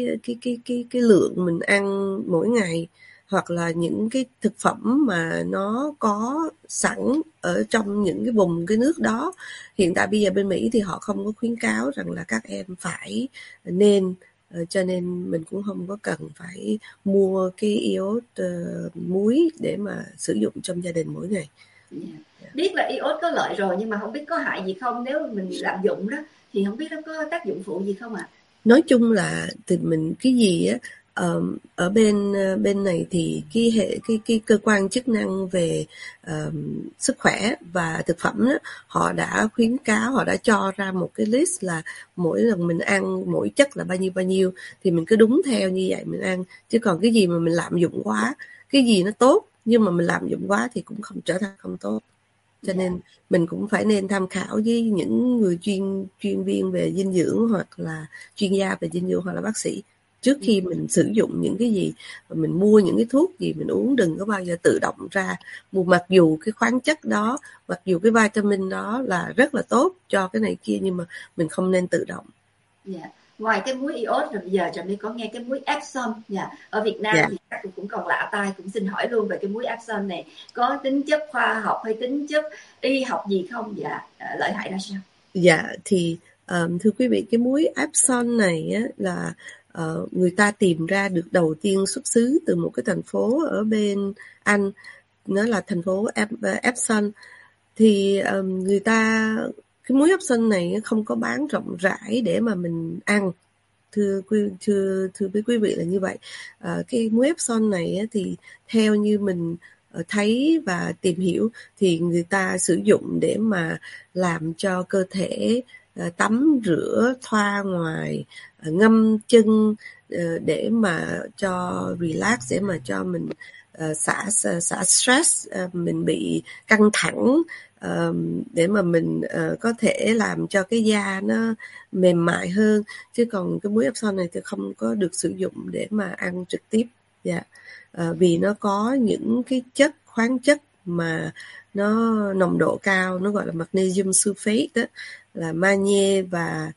cái lượng mình ăn mỗi ngày, hoặc là những cái thực phẩm mà nó có sẵn ở trong những cái vùng cái nước đó. Hiện tại bây giờ bên Mỹ thì họ không có khuyến cáo rằng là các em phải nên, cho nên mình cũng không có cần phải mua cái iốt muối để mà sử dụng trong gia đình mỗi ngày. Biết là iốt có lợi rồi nhưng mà không biết có hại gì không, nếu mình lạm dụng đó thì không biết nó có tác dụng phụ gì không ạ? Nói chung là thì mình cái gì á, ở bên này thì cái cơ quan chức năng về sức khỏe và thực phẩm đó, họ đã khuyến cáo, họ đã cho ra một cái list là mỗi lần mình ăn mỗi chất là bao nhiêu thì mình cứ đúng theo như vậy mình ăn. Chứ còn cái gì mà mình lạm dụng quá, cái gì nó tốt nhưng mà mình lạm dụng quá thì cũng không trở thành không tốt. Cho nên mình cũng phải nên tham khảo với những người chuyên viên về dinh dưỡng, hoặc là chuyên gia về dinh dưỡng, hoặc là bác sĩ trước khi mình sử dụng những cái gì. Mình mua những cái thuốc gì mình uống đừng có bao giờ tự động ra mua, mặc dù cái khoáng chất đó, mặc dù cái vitamin đó là rất là tốt cho cái này kia, nhưng mà mình không nên tự động. Ngoài cái muối iốt rồi bây giờ Trà My có nghe cái muối Epsom. Ở Việt Nam thì các cũng còn lạ tai, cũng xin hỏi luôn về cái muối Epsom này có tính chất khoa học hay tính chất y học gì không? Lợi hại ra sao? Thì thưa quý vị, cái muối Epsom này á, là người ta tìm ra được đầu tiên xuất xứ từ một cái thành phố ở bên Anh, nó là thành phố Epsom. Thì người ta, cái muối Epsom này không có bán rộng rãi để mà mình ăn, thưa với quý vị là như vậy. Cái muối Epsom này thì theo như mình thấy và tìm hiểu thì người ta sử dụng để mà làm cho cơ thể tắm rửa, thoa ngoài, ngâm chân để mà cho relax, để mà cho mình xả stress, mình bị căng thẳng, để mà mình có thể làm cho cái da nó mềm mại hơn. Chứ còn cái muối Epsom này thì không có được sử dụng để mà ăn trực tiếp. Vì nó có những cái khoáng chất mà nó nồng độ cao, nó gọi là magnesium sulfate đó, là magie và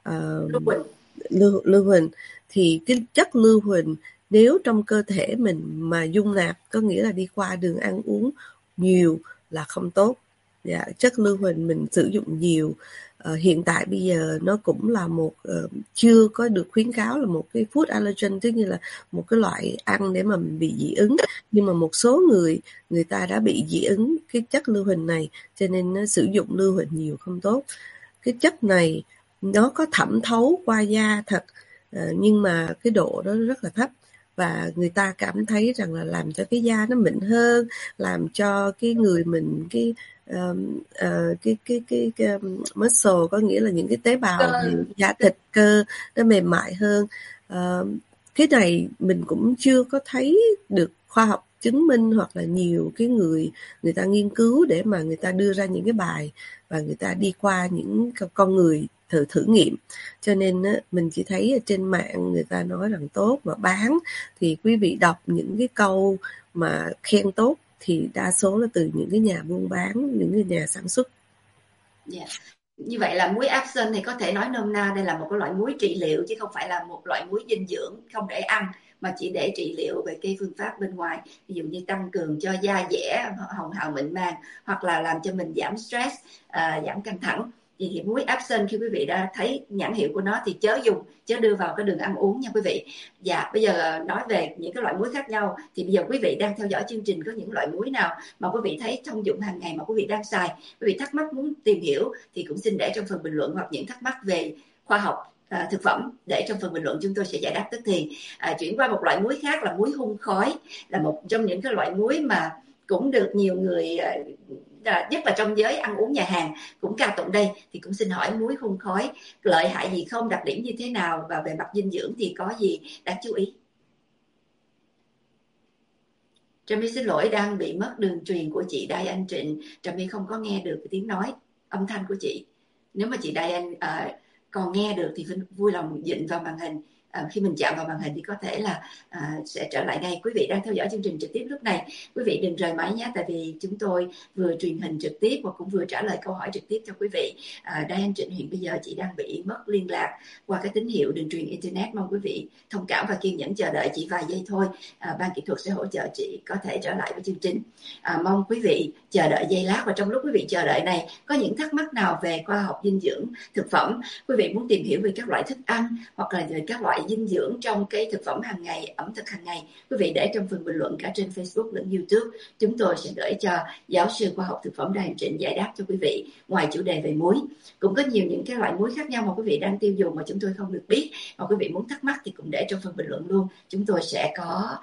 lưu huỳnh. Thì cái chất lưu huỳnh nếu trong cơ thể mình mà dung nạp, có nghĩa là đi qua đường ăn uống nhiều là không tốt. Chất lưu huỳnh mình sử dụng nhiều, hiện tại bây giờ nó cũng là một chưa có được khuyến cáo là một cái food allergen, tức như là một cái loại ăn để mà mình bị dị ứng. Nhưng mà một số người ta đã bị dị ứng cái chất lưu huỳnh này, cho nên nó sử dụng lưu huỳnh nhiều không tốt. Cái chất này nó có thẩm thấu qua da thật, nhưng mà cái độ đó rất là thấp, và người ta cảm thấy rằng là làm cho cái da nó mịn hơn, làm cho cái người mình cái muscle, có nghĩa là những cái tế bào da thịt cơ nó mềm mại hơn. Cái này mình cũng chưa có thấy được khoa học chứng minh, hoặc là nhiều cái người ta nghiên cứu để mà người ta đưa ra những cái bài và người ta đi qua những con người thử nghiệm. Cho nên mình chỉ thấy ở trên mạng người ta nói rằng tốt và bán, thì quý vị đọc những cái câu mà khen tốt thì đa số là từ những cái nhà buôn bán, những cái nhà sản xuất. Yeah. Như vậy là muối Epsom thì có thể nói nôm na đây là một cái loại muối trị liệu, chứ không phải là một loại muối dinh dưỡng không để ăn, mà chỉ để trị liệu về cái phương pháp bên ngoài, ví dụ như tăng cường cho da dẻ hồng hào mịn màng, hoặc là làm cho mình giảm stress, giảm căng thẳng. Thì muối Epsom khi quý vị đã thấy nhãn hiệu của nó thì chớ dùng, chớ đưa vào cái đường ăn uống nha quý vị. Dạ, bây giờ nói về những cái loại muối khác nhau, thì bây giờ quý vị đang theo dõi chương trình, có những loại muối nào mà quý vị thấy thông dụng hàng ngày mà quý vị đang xài, quý vị thắc mắc muốn tìm hiểu thì cũng xin để trong phần bình luận, hoặc những thắc mắc về khoa học thực phẩm để trong phần bình luận chúng tôi sẽ giải đáp tức thì. Chuyển qua một loại muối khác là muối hun khói, là một trong những cái loại muối mà cũng được nhiều người nhất là trong giới ăn uống nhà hàng cũng ca tụng đây. Thì cũng xin hỏi muối hun khói lợi hại gì không, đặc điểm như thế nào, và về mặt dinh dưỡng thì có gì đáng chú ý? Trà My xin lỗi, đang bị mất đường truyền của chị Diane Trịnh. Trà My không có nghe được cái tiếng nói, âm thanh của chị. Nếu mà chị Diane còn nghe được thì vui lòng dịnh vào màn hình. Khi mình chạm vào màn hình thì có thể là sẽ trở lại ngay. Quý vị đang theo dõi chương trình trực tiếp lúc này, quý vị đừng rời máy nhé, tại vì chúng tôi vừa truyền hình trực tiếp và cũng vừa trả lời câu hỏi trực tiếp cho quý vị. Diane Trịnh, hiện bây giờ chị đang bị mất liên lạc qua cái tín hiệu đường truyền internet, mong quý vị thông cảm và kiên nhẫn chờ đợi chị vài giây thôi. Ban kỹ thuật sẽ hỗ trợ chị có thể trở lại với chương trình. Mong quý vị chờ đợi giây lát, và trong lúc quý vị chờ đợi này có những thắc mắc nào về khoa học dinh dưỡng thực phẩm, quý vị muốn tìm hiểu về các loại thức ăn hoặc là về các loại dinh dưỡng trong cái thực phẩm hàng ngày, ẩm thực hàng ngày, quý vị để trong phần bình luận cả trên Facebook lẫn YouTube, chúng tôi sẽ gửi cho giáo sư khoa học thực phẩm Đài Trịnh giải đáp cho quý vị. Ngoài chủ đề về muối, cũng có nhiều những cái loại muối khác nhau mà quý vị đang tiêu dùng mà chúng tôi không được biết, mà quý vị muốn thắc mắc thì cũng để trong phần bình luận luôn, chúng tôi sẽ có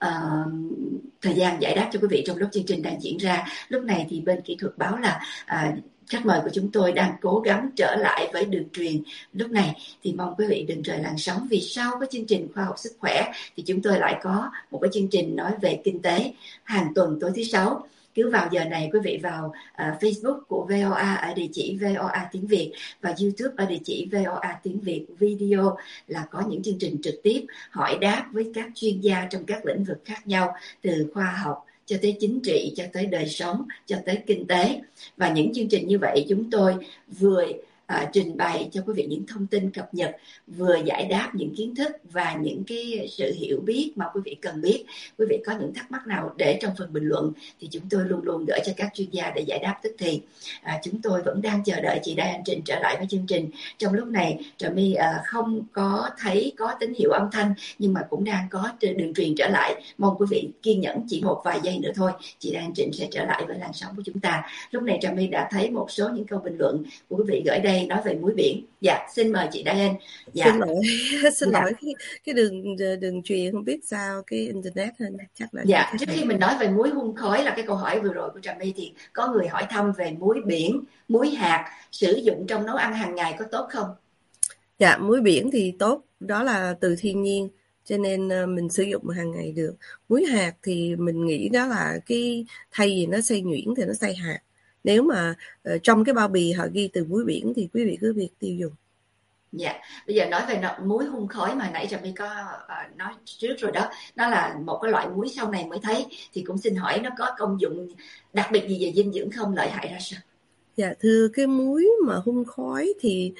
thời gian giải đáp cho quý vị trong lúc chương trình đang diễn ra. Lúc này thì bên kỹ thuật báo là khách mời của chúng tôi đang cố gắng trở lại với đường truyền lúc này, thì mong quý vị đừng rời làn sóng, vì sau cái chương trình khoa học sức khỏe thì chúng tôi lại có một cái chương trình nói về kinh tế hàng tuần tối thứ Sáu. Cứ vào giờ này quý vị vào Facebook của VOA ở địa chỉ VOA tiếng Việt và YouTube ở địa chỉ VOA tiếng Việt video, là có những chương trình trực tiếp hỏi đáp với các chuyên gia trong các lĩnh vực khác nhau, từ khoa học cho tới chính trị, cho tới đời sống, cho tới kinh tế. Và những chương trình như vậy chúng tôi vừa trình bày cho quý vị những thông tin cập nhật, vừa giải đáp những kiến thức và những cái sự hiểu biết mà quý vị cần biết. Quý vị có những thắc mắc nào để trong phần bình luận thì chúng tôi luôn luôn gửi cho các chuyên gia để giải đáp tức thì. Chúng tôi vẫn đang chờ đợi chị Diane Trịnh trở lại với chương trình. Trong lúc này Trà My không có thấy có tín hiệu âm thanh, nhưng mà cũng đang có đường truyền trở lại. Mong quý vị kiên nhẫn chỉ một vài giây nữa thôi, chị Diane Trịnh sẽ trở lại với làn sóng của chúng ta. Lúc này Trà My đã thấy một số những câu bình luận của quý vị gửi đây nói về muối biển. Dạ, xin mời chị Diane. Dạ. Xin lỗi cái đường truyền không biết sao, cái internet hơn chắc là. Dạ, trước khi mình nói về muối hun khói là cái câu hỏi vừa rồi của Trà My, thì có người hỏi thăm về muối biển, muối hạt sử dụng trong nấu ăn hàng ngày có tốt không? Dạ, muối biển thì tốt, đó là từ thiên nhiên cho nên mình sử dụng hàng ngày được. Muối hạt thì mình nghĩ đó là cái thay vì nó xay nhuyễn thì nó xay hạt. Nếu mà trong cái bao bì họ ghi từ muối biển thì quý vị cứ việc tiêu dùng. Dạ, bây giờ nói về muối hun khói mà nãy Trà My có nói trước rồi đó, nó là một cái loại muối sau này mới thấy, thì cũng xin hỏi nó có công dụng đặc biệt gì về dinh dưỡng không, lợi hại ra sao? Dạ, thưa, cái muối mà hun khói thì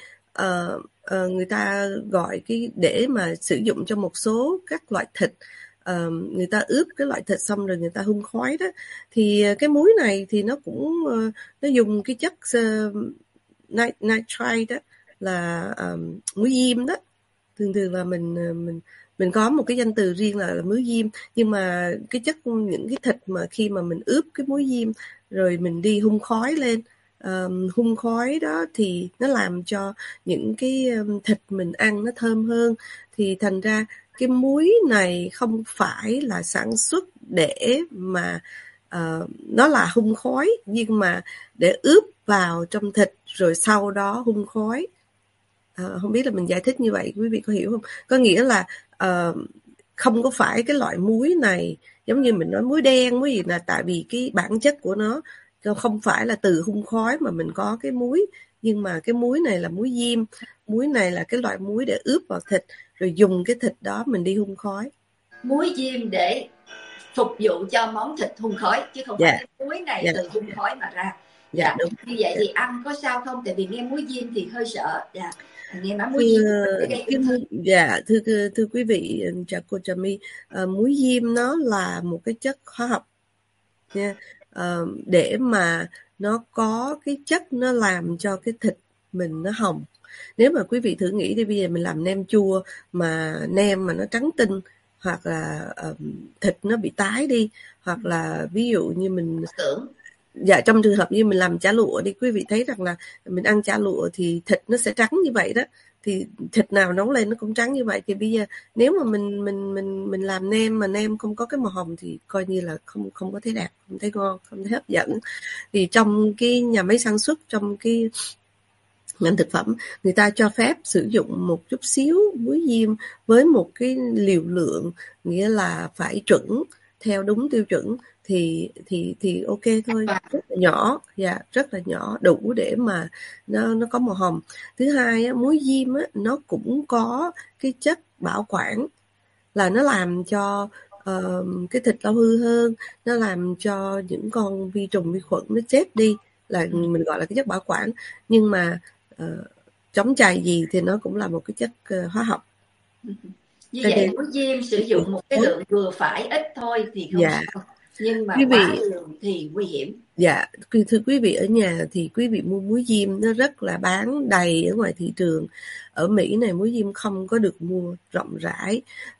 người ta gọi cái để mà sử dụng cho một số các loại thịt. Người ta ướp cái loại thịt xong rồi người ta hun khói đó, thì cái muối này thì nó cũng nó dùng cái chất nitrite đó, là muối diêm đó. Thường là mình có một cái danh từ riêng là muối diêm, nhưng mà cái chất những cái thịt mà khi mà mình ướp cái muối diêm rồi mình đi hun khói lên hun khói đó thì nó làm cho những cái thịt mình ăn nó thơm hơn. Thì thành ra cái muối này không phải là sản xuất để mà nó là hun khói, nhưng mà để ướp vào trong thịt rồi sau đó hun khói. Không biết là mình giải thích như vậy quý vị có hiểu không? Có nghĩa là không có phải cái loại muối này giống như mình nói muối đen, muối gì, là tại vì cái bản chất của nó không phải là từ hun khói mà mình có cái muối, nhưng mà cái muối này là muối diêm. Muối này là cái loại muối để ướp vào thịt rồi dùng cái thịt đó mình đi hun khói. Muối diêm để phục vụ cho món thịt hun khói, chứ không phải cái muối này từ hun khói mà ra. Đúng. Như vậy thì ăn có sao không? Tại vì nghe muối diêm thì hơi sợ. Nghe nói muối diêm để gây ung thư. Thưa quý vị, cô Trà My, muối diêm nó là một cái chất hóa học nha, để mà nó có cái chất nó làm cho cái thịt mình nó hồng. Nếu mà quý vị thử nghĩ đi, bây giờ mình làm nem chua mà nem mà nó trắng tinh, hoặc là thịt nó bị tái đi, hoặc là ví dụ như mình trong trường hợp như mình làm chả lụa đi, quý vị thấy rằng là mình ăn chả lụa thì thịt nó sẽ trắng như vậy đó, thì thịt nào nấu lên nó cũng trắng như vậy. Thì bây giờ nếu mà mình làm nem mà nem không có cái màu hồng thì coi như là không có thấy đẹp, không thấy ngon, không thấy hấp dẫn. Thì trong cái nhà máy sản xuất, trong cái ngành thực phẩm, người ta cho phép sử dụng một chút xíu muối diêm với một cái liều lượng, nghĩa là phải chuẩn theo đúng tiêu chuẩn thì ok thôi, rất là nhỏ, rất là nhỏ, đủ để mà nó có màu hồng. Thứ hai á, muối diêm á, nó cũng có cái chất bảo quản, là nó làm cho cái thịt lâu hư hơn, nó làm cho những con vi trùng vi khuẩn nó chết đi, là mình gọi là cái chất bảo quản. Nhưng mà chống chày gì thì nó cũng là một cái chất hóa học. Như vậy muối diêm sử dụng một cái lượng vừa phải, ít thôi thì không sao, nhưng mà quá liều thì nguy hiểm. Thưa quý vị, ở nhà thì quý vị mua muối diêm nó rất là bán đầy ở ngoài thị trường. Ở Mỹ này muối diêm không có được mua rộng rãi.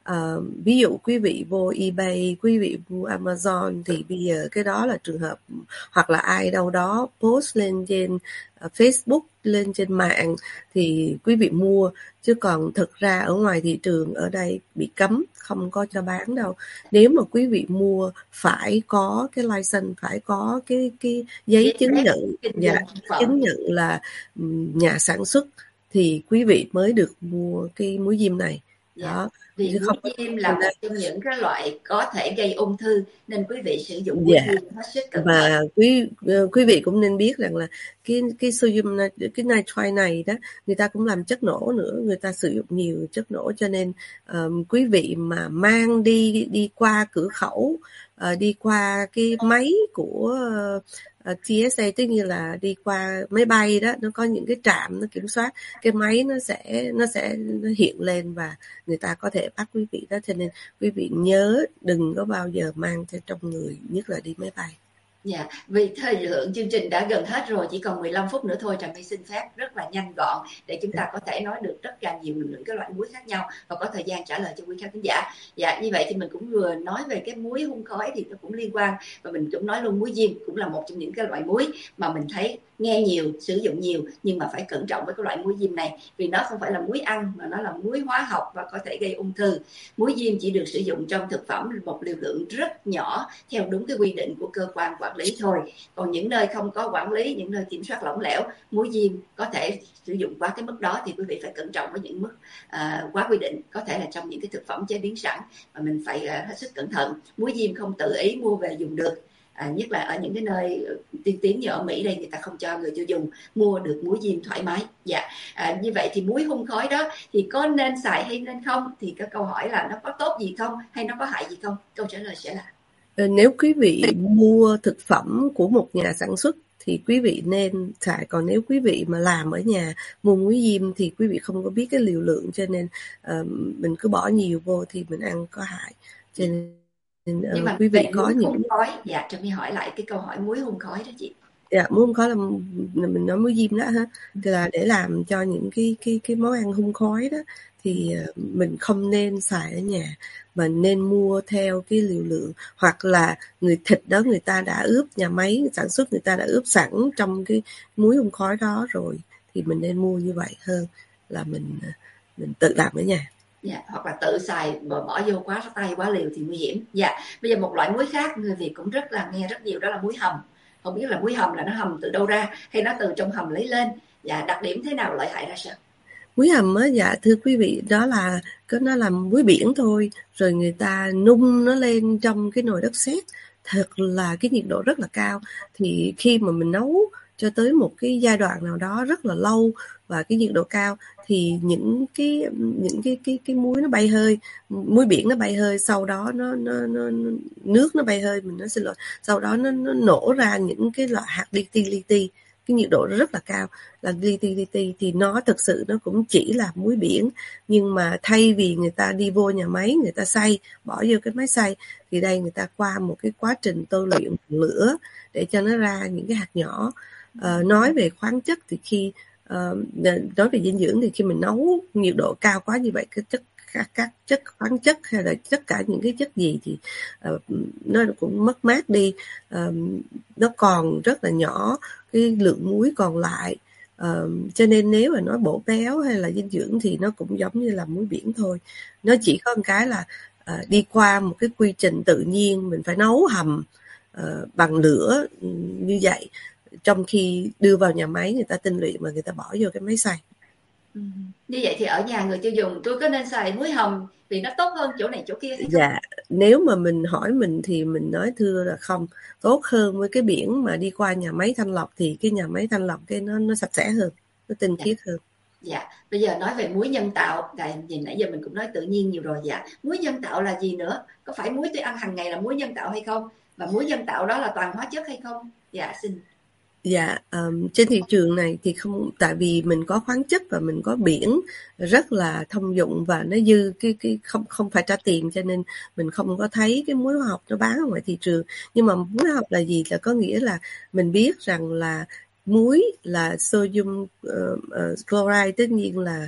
Ví dụ quý vị vô eBay, quý vị mua Amazon thì bây giờ cái đó là trường hợp, hoặc là ai đâu đó post lên trên Facebook, lên trên mạng thì quý vị mua, chứ còn thực ra ở ngoài thị trường ở đây bị cấm, không có cho bán đâu. Nếu mà quý vị mua phải có cái license, phải có cái giấy chứng nhận, chứng nhận là nhà sản xuất thì quý vị mới được mua cái muối diêm này. Đó. Vì muối diêm là một trong những cái loại có thể gây ung thư, nên quý vị sử dụng muối diêm hết sức cẩn thận. Và quý vị cũng nên biết rằng là cái sodium, cái nitrite này đó, người ta cũng làm chất nổ nữa, người ta sử dụng nhiều chất nổ, cho nên quý vị mà mang đi qua cửa khẩu, đi qua cái máy của TSA, tức như là đi qua máy bay đó, nó có những cái trạm nó kiểm soát, cái máy nó sẽ hiện lên và người ta có thể bắt quý vị đó. Cho nên quý vị nhớ đừng có bao giờ mang theo trong người, nhất là đi máy bay. Vì thời lượng chương trình đã gần hết rồi, chỉ còn 15 phút nữa thôi, Trà My xin phép rất là nhanh gọn để chúng ta có thể nói được rất là nhiều những cái loại muối khác nhau và có thời gian trả lời cho quý khán thính giả. Như vậy thì mình cũng vừa nói về cái muối hun khói thì nó cũng liên quan, và mình cũng nói luôn muối diêm cũng là một trong những cái loại muối mà mình thấy nghe nhiều, sử dụng nhiều, nhưng mà phải cẩn trọng với cái loại muối diêm này, vì nó không phải là muối ăn mà nó là muối hóa học và có thể gây ung thư. Muối diêm chỉ được sử dụng trong thực phẩm một liều lượng rất nhỏ theo đúng cái quy định của cơ quan quản lý thôi. Còn những nơi không có quản lý, những nơi kiểm soát lỏng lẻo, muối diêm có thể sử dụng quá cái mức đó thì quý vị phải cẩn trọng với những mức quá quy định, có thể là trong những cái thực phẩm chế biến sẵn mà mình phải hết sức cẩn thận. Muối diêm không tự ý mua về dùng được, nhất là ở những cái nơi tiên tiến như ở Mỹ đây, người ta không cho người tiêu dùng mua được muối diêm thoải mái. Như vậy thì muối hun khói đó thì có nên xài hay nên không, thì cái câu hỏi là nó có tốt gì không hay nó có hại gì không, câu trả lời sẽ là nếu quý vị mua thực phẩm của một nhà sản xuất thì quý vị nên xài, còn nếu quý vị mà làm ở nhà mua muối diêm thì quý vị không có biết cái liều lượng, cho nên mình cứ bỏ nhiều vô thì mình ăn có hại. Cho nên nhưng mà quý vị có những khói. Trà My hỏi lại cái câu hỏi muối hun khói đó chị. Dạ, muối không khói là mình nói muối diêm đó ha, thì là để làm cho những cái món ăn hun khói đó, thì mình không nên xài ở nhà mà nên mua theo cái liều lượng, hoặc là thịt đó người ta đã ướp, nhà máy sản xuất người ta đã ướp sẵn trong cái muối hun khói đó rồi, thì mình nên mua như vậy hơn là mình tự làm ở nhà. Dạ, hoặc là tự xài bỏ vô quá tay quá liều thì nguy hiểm. Dạ, bây giờ một loại muối khác người Việt cũng rất là nghe rất nhiều, đó là muối hầm. Không biết là muối hầm là nó hầm từ đâu ra hay nó từ trong hầm lấy lên. Dạ, đặc điểm thế nào, lợi hại ra sao? Muối hầm á, dạ thưa quý vị, đó là nó là muối biển thôi, rồi người ta nung nó lên trong cái nồi đất sét, thật là cái nhiệt độ rất là cao. Thì khi mà mình nấu cho tới một cái giai đoạn nào đó rất là lâu và cái nhiệt độ cao, thì những cái muối nó bay hơi, muối biển nó bay hơi, sau đó nó nước nó bay hơi, mình nói xin lỗi, sau đó nó nổ ra những cái loại hạt li ti, cái nhiệt độ rất là cao là li ti, thì nó thực sự nó cũng chỉ là muối biển, nhưng mà thay vì người ta đi vô nhà máy người ta xay, bỏ vô cái máy xay, thì đây người ta qua một cái quá trình tôi luyện lửa để cho nó ra những cái hạt nhỏ. Nói về khoáng chất thì nói về dinh dưỡng thì khi mình nấu nhiệt độ cao quá như vậy, các chất khoáng chất hay là tất cả những cái chất gì thì nó cũng mất mát đi, nó còn rất là nhỏ cái lượng muối còn lại. Cho nên nếu mà nói bổ béo hay là dinh dưỡng thì nó cũng giống như là muối biển thôi, nó chỉ có một cái là đi qua một cái quy trình tự nhiên, mình phải nấu hầm bằng lửa như vậy, trong khi đưa vào nhà máy người ta tinh luyện mà người ta bỏ vô cái máy xay. Như vậy thì ở nhà người tiêu dùng tôi có nên xài muối hầm vì nó tốt hơn chỗ này chỗ kia hay không? Dạ, nếu mà mình hỏi mình thì mình nói thưa là không, tốt hơn với cái biển mà đi qua nhà máy thanh lọc, thì cái nhà máy thanh lọc cái nó sạch sẽ hơn, nó tinh khiết hơn. Dạ, bây giờ nói về muối nhân tạo, tại nhìn nãy giờ mình cũng nói tự nhiên nhiều rồi. Dạ, muối nhân tạo là gì nữa? Có phải muối tôi ăn hàng ngày là muối nhân tạo hay không? Và muối nhân tạo đó là toàn hóa chất hay không? Dạ, xin. Dạ, trên thị trường này thì không, tại vì mình có khoáng chất và mình có biển rất là thông dụng và nó dư cái không phải trả tiền, cho nên mình không có thấy cái muối hóa học nó bán ở ngoài thị trường. Nhưng mà muối hóa học là gì? Là có nghĩa là mình biết rằng là muối là sodium chloride, tất nhiên là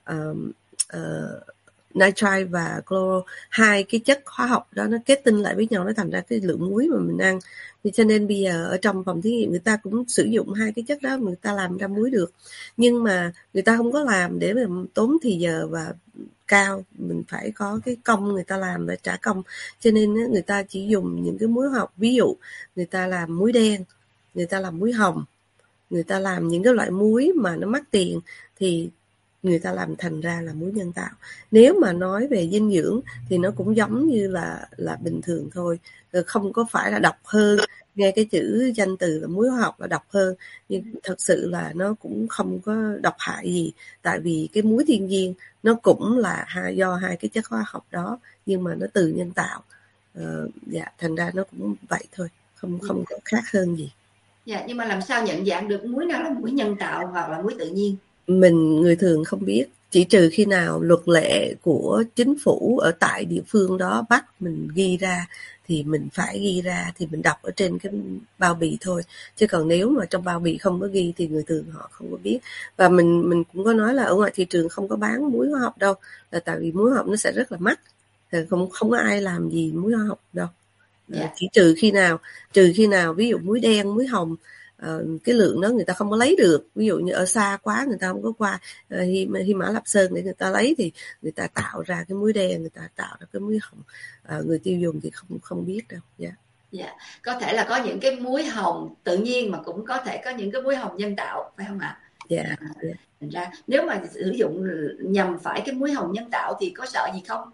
nitrite và chloro, hai cái chất hóa học đó nó kết tinh lại với nhau, nó thành ra cái lượng muối mà mình ăn. Thì cho nên bây giờ ở trong phòng thí nghiệm người ta cũng sử dụng hai cái chất đó, người ta làm ra muối được, nhưng mà người ta không có làm để mà tốn thì giờ và cao, mình phải có cái công, người ta làm để trả công, cho nên người ta chỉ dùng những cái muối học. Ví dụ người ta làm muối đen, người ta làm muối hồng, người ta làm những cái loại muối mà nó mắc tiền thì người ta làm thành ra là muối nhân tạo. Nếu mà nói về dinh dưỡng thì nó cũng giống như là bình thường thôi, không có phải là độc hơn. Nghe cái chữ danh từ là muối hóa học là độc hơn, nhưng thật sự là nó cũng không có độc hại gì, tại vì cái muối thiên nhiên nó cũng là do hai cái chất hóa học đó, nhưng mà nó từ nhân tạo. Dạ, thành ra nó cũng vậy thôi, không có khác hơn gì. Dạ, nhưng mà làm sao nhận dạng được muối nào là muối nhân tạo hoặc là muối tự nhiên? Người thường không biết, chỉ trừ khi nào luật lệ của chính phủ ở tại địa phương đó bắt mình ghi ra thì mình phải ghi ra, thì mình đọc ở trên cái bao bì thôi, chứ còn nếu mà trong bao bì không có ghi thì người thường họ không có biết. Và mình cũng có nói là ở ngoài thị trường không có bán muối hóa học đâu, là tại vì muối hóa học nó sẽ rất là mắc, không có ai làm gì muối hóa học đâu. Chỉ trừ khi nào ví dụ muối đen, muối hồng, cái lượng đó người ta không có lấy được, ví dụ như ở xa quá người ta không có qua Hy Mã Lạp Sơn để người ta lấy, thì người ta tạo ra cái muối đen, người ta tạo ra cái muối hồng, người tiêu dùng thì không biết đâu. Dạ, có thể là có những cái muối hồng tự nhiên mà cũng có thể có những cái muối hồng nhân tạo, phải không ạ? Thành ra nếu mà sử dụng nhầm phải cái muối hồng nhân tạo thì có sợ gì không?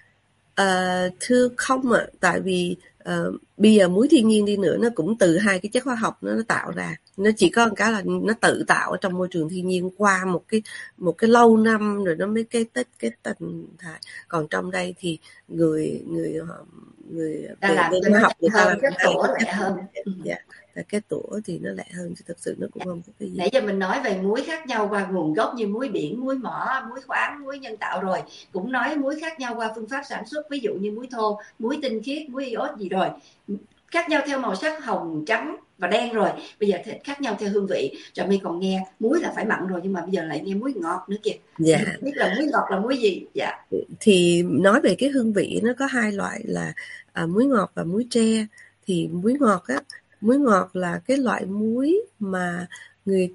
Thưa không ạ, tại vì bây giờ muối thiên nhiên đi nữa nó cũng từ hai cái chất hóa học nó tạo ra, nó chỉ có một cái là nó tự tạo ở trong môi trường thiên nhiên qua một cái lâu năm rồi nó mới cái thành thải. Còn trong đây thì người ta làm về hóa học người ta làm cái tủa lẹ hơn. Dạ, cái tủa thì nó lẹ hơn, chứ thực sự nó cũng không có cái gì. Nãy giờ mình nói về muối khác nhau qua nguồn gốc như muối biển, muối mỏ, muối khoáng, muối nhân tạo rồi, cũng nói muối khác nhau qua phương pháp sản xuất, ví dụ như muối thô, muối tinh khiết, muối iốt gì rồi. khác nhau theo màu sắc hồng, trắng và đen rồi, bây giờ khác nhau theo hương vị. Trà My còn nghe muối là phải mặn rồi, nhưng mà bây giờ lại nghe muối ngọt nữa kìa. Dạ. Không biết là muối ngọt là muối gì? Dạ. Thì nói về cái hương vị nó có hai loại là muối ngọt và muối tre. Thì muối ngọt là cái loại muối mà người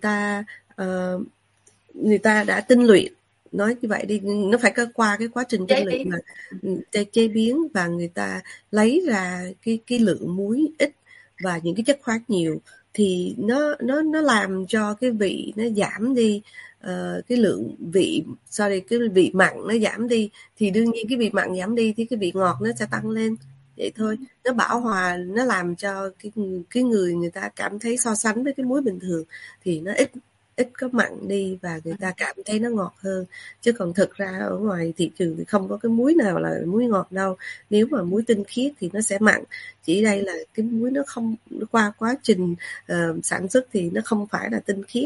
ta đã tinh luyện, nói như vậy đi, nó phải qua cái quá trình tinh luyện mà chế biến, và người ta lấy ra cái lượng muối ít và những cái chất khoáng nhiều, thì nó làm cho cái vị nó giảm đi, cái lượng cái vị mặn nó giảm đi, thì đương nhiên cái vị mặn giảm đi thì cái vị ngọt nó sẽ tăng lên, vậy thôi. Nó bảo hòa, nó làm cho cái người ta cảm thấy so sánh với cái muối bình thường thì nó ít có mặn đi và người ta cảm thấy nó ngọt hơn. Chứ còn thực ra ở ngoài thị trường thì không có cái muối nào là muối ngọt đâu. Nếu mà muối tinh khiết thì nó sẽ mặn. Chỉ đây là cái muối nó qua quá trình sản xuất thì nó không phải là tinh khiết.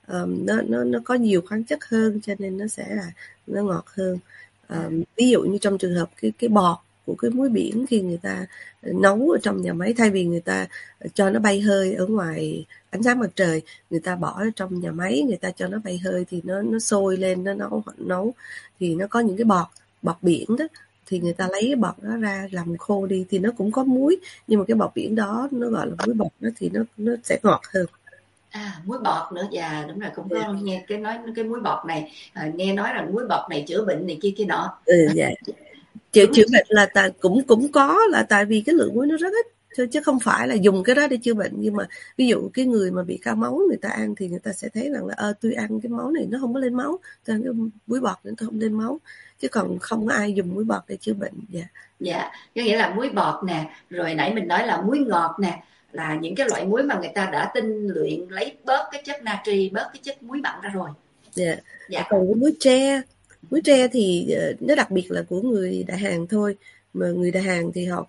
Nó có nhiều khoáng chất hơn, cho nên nó sẽ là nó ngọt hơn. Ví dụ như trong trường hợp cái bọt của cái muối biển, khi người ta nấu ở trong nhà máy, thay vì người ta cho nó bay hơi ở ngoài ánh sáng mặt trời, người ta bỏ ở trong nhà máy, người ta cho nó bay hơi thì nó sôi lên, nó nấu thì nó có những cái bọt biển đó, thì người ta lấy cái bọt đó ra làm khô đi thì nó cũng có muối, nhưng mà cái bọt biển đó nó gọi là muối bọt đó thì nó sẽ ngọt hơn. Muối bọt nữa. Dạ đúng rồi, cũng có nghe cái muối bọt này, nghe nói rằng muối bọt này chữa bệnh này kia nọ. Dạ. Chữa bệnh là cũng có, là tại vì cái lượng muối nó rất ít, chứ không phải là dùng cái đó để chữa bệnh. Nhưng mà ví dụ cái người mà bị cao máu, người ta ăn thì người ta sẽ thấy rằng là tôi ăn cái máu này nó không có lên máu, tôi ăn cái muối bọt nên tôi không lên máu, chứ còn không có ai dùng muối bọt để chữa bệnh. Dạ, có nghĩa là muối bọt nè, rồi nãy mình nói là muối ngọt nè, là những cái loại muối mà người ta đã tinh luyện lấy bớt cái chất natri, bớt cái chất muối mặn ra rồi. Dạ. Còn cái muối tre thì nó đặc biệt là của người Đại Hàn thôi, mà người Đại Hàn thì họ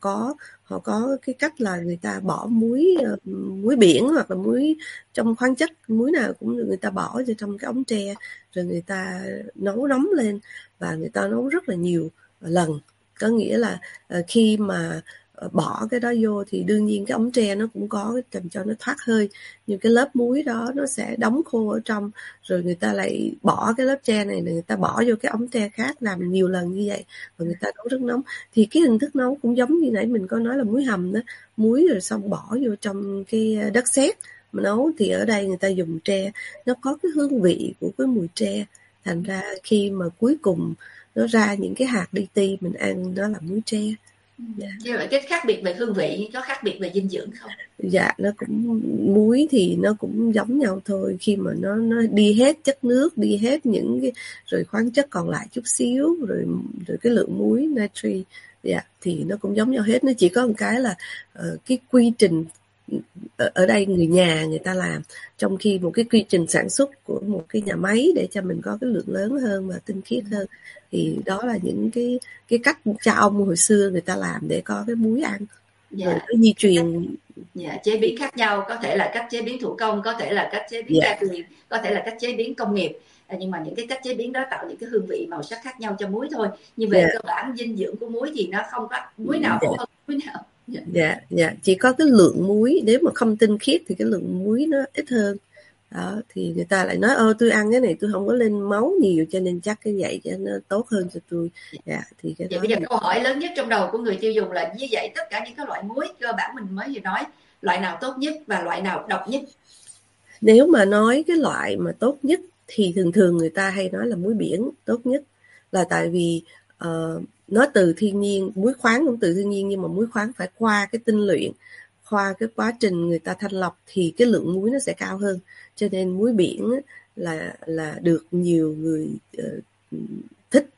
có cái cách là người ta bỏ muối biển hoặc là muối trong khoáng chất, muối nào cũng người ta bỏ vào trong cái ống tre, rồi người ta nấu nóng lên và người ta nấu rất là nhiều lần. Có nghĩa là khi mà bỏ cái đó vô thì đương nhiên cái ống tre nó cũng có làm cho nó thoát hơi, nhưng cái lớp muối đó nó sẽ đóng khô ở trong, rồi người ta lại bỏ cái lớp tre này, người ta bỏ vô cái ống tre khác, làm nhiều lần như vậy và người ta nấu rất nóng. Thì cái hình thức nấu cũng giống như nãy mình có nói là muối hầm đó, muối rồi xong bỏ vô trong cái đất sét mà nấu, thì ở đây người ta dùng tre, nó có cái hương vị của cái mùi tre, thành ra khi mà cuối cùng nó ra những cái hạt li ti mình ăn đó là muối tre. Như vậy cái khác biệt về hương vị có khác biệt về dinh dưỡng không? Dạ, nó cũng muối thì nó cũng giống nhau thôi, khi mà nó đi hết chất nước, đi hết những cái rồi khoáng chất còn lại chút xíu, rồi cái lượng muối natri, thì nó cũng giống nhau hết. Nó chỉ có một cái là cái quy trình ở đây người nhà người ta làm, trong khi một cái quy trình sản xuất của một cái nhà máy để cho mình có cái lượng lớn hơn và tinh khiết hơn, thì đó là những cái cách cha ông hồi xưa người ta làm để có cái muối ăn. Rồi cái di truyền. Chế biến khác nhau, có thể là cách chế biến thủ công, có thể là cách chế biến gia truyền, có thể là cách chế biến công nghiệp, nhưng mà những cái cách chế biến đó tạo những cái hương vị màu sắc khác nhau cho muối thôi. Nhưng về cơ bản dinh dưỡng của muối thì nó không có muối nào tốt hơn muối nào. Chỉ có cái lượng muối, nếu mà không tinh khiết thì cái lượng muối nó ít hơn đó, thì người ta lại nói tôi ăn cái này tôi không có lên máu nhiều cho nên chắc cái vậy cho nó tốt hơn cho tôi. Thì cái đó bây giờ câu hỏi lớn nhất trong đầu của người tiêu dùng là như vậy, tất cả những cái loại muối cơ bản mình mới vừa nói, loại nào tốt nhất và loại nào độc nhất? Nếu mà nói cái loại mà tốt nhất thì thường người ta hay nói là muối biển tốt nhất, là tại vì nó từ thiên nhiên, muối khoáng cũng từ thiên nhiên, nhưng mà muối khoáng phải qua cái tinh luyện, qua cái quá trình người ta thanh lọc thì cái lượng muối nó sẽ cao hơn, cho nên muối biển là được nhiều người thích,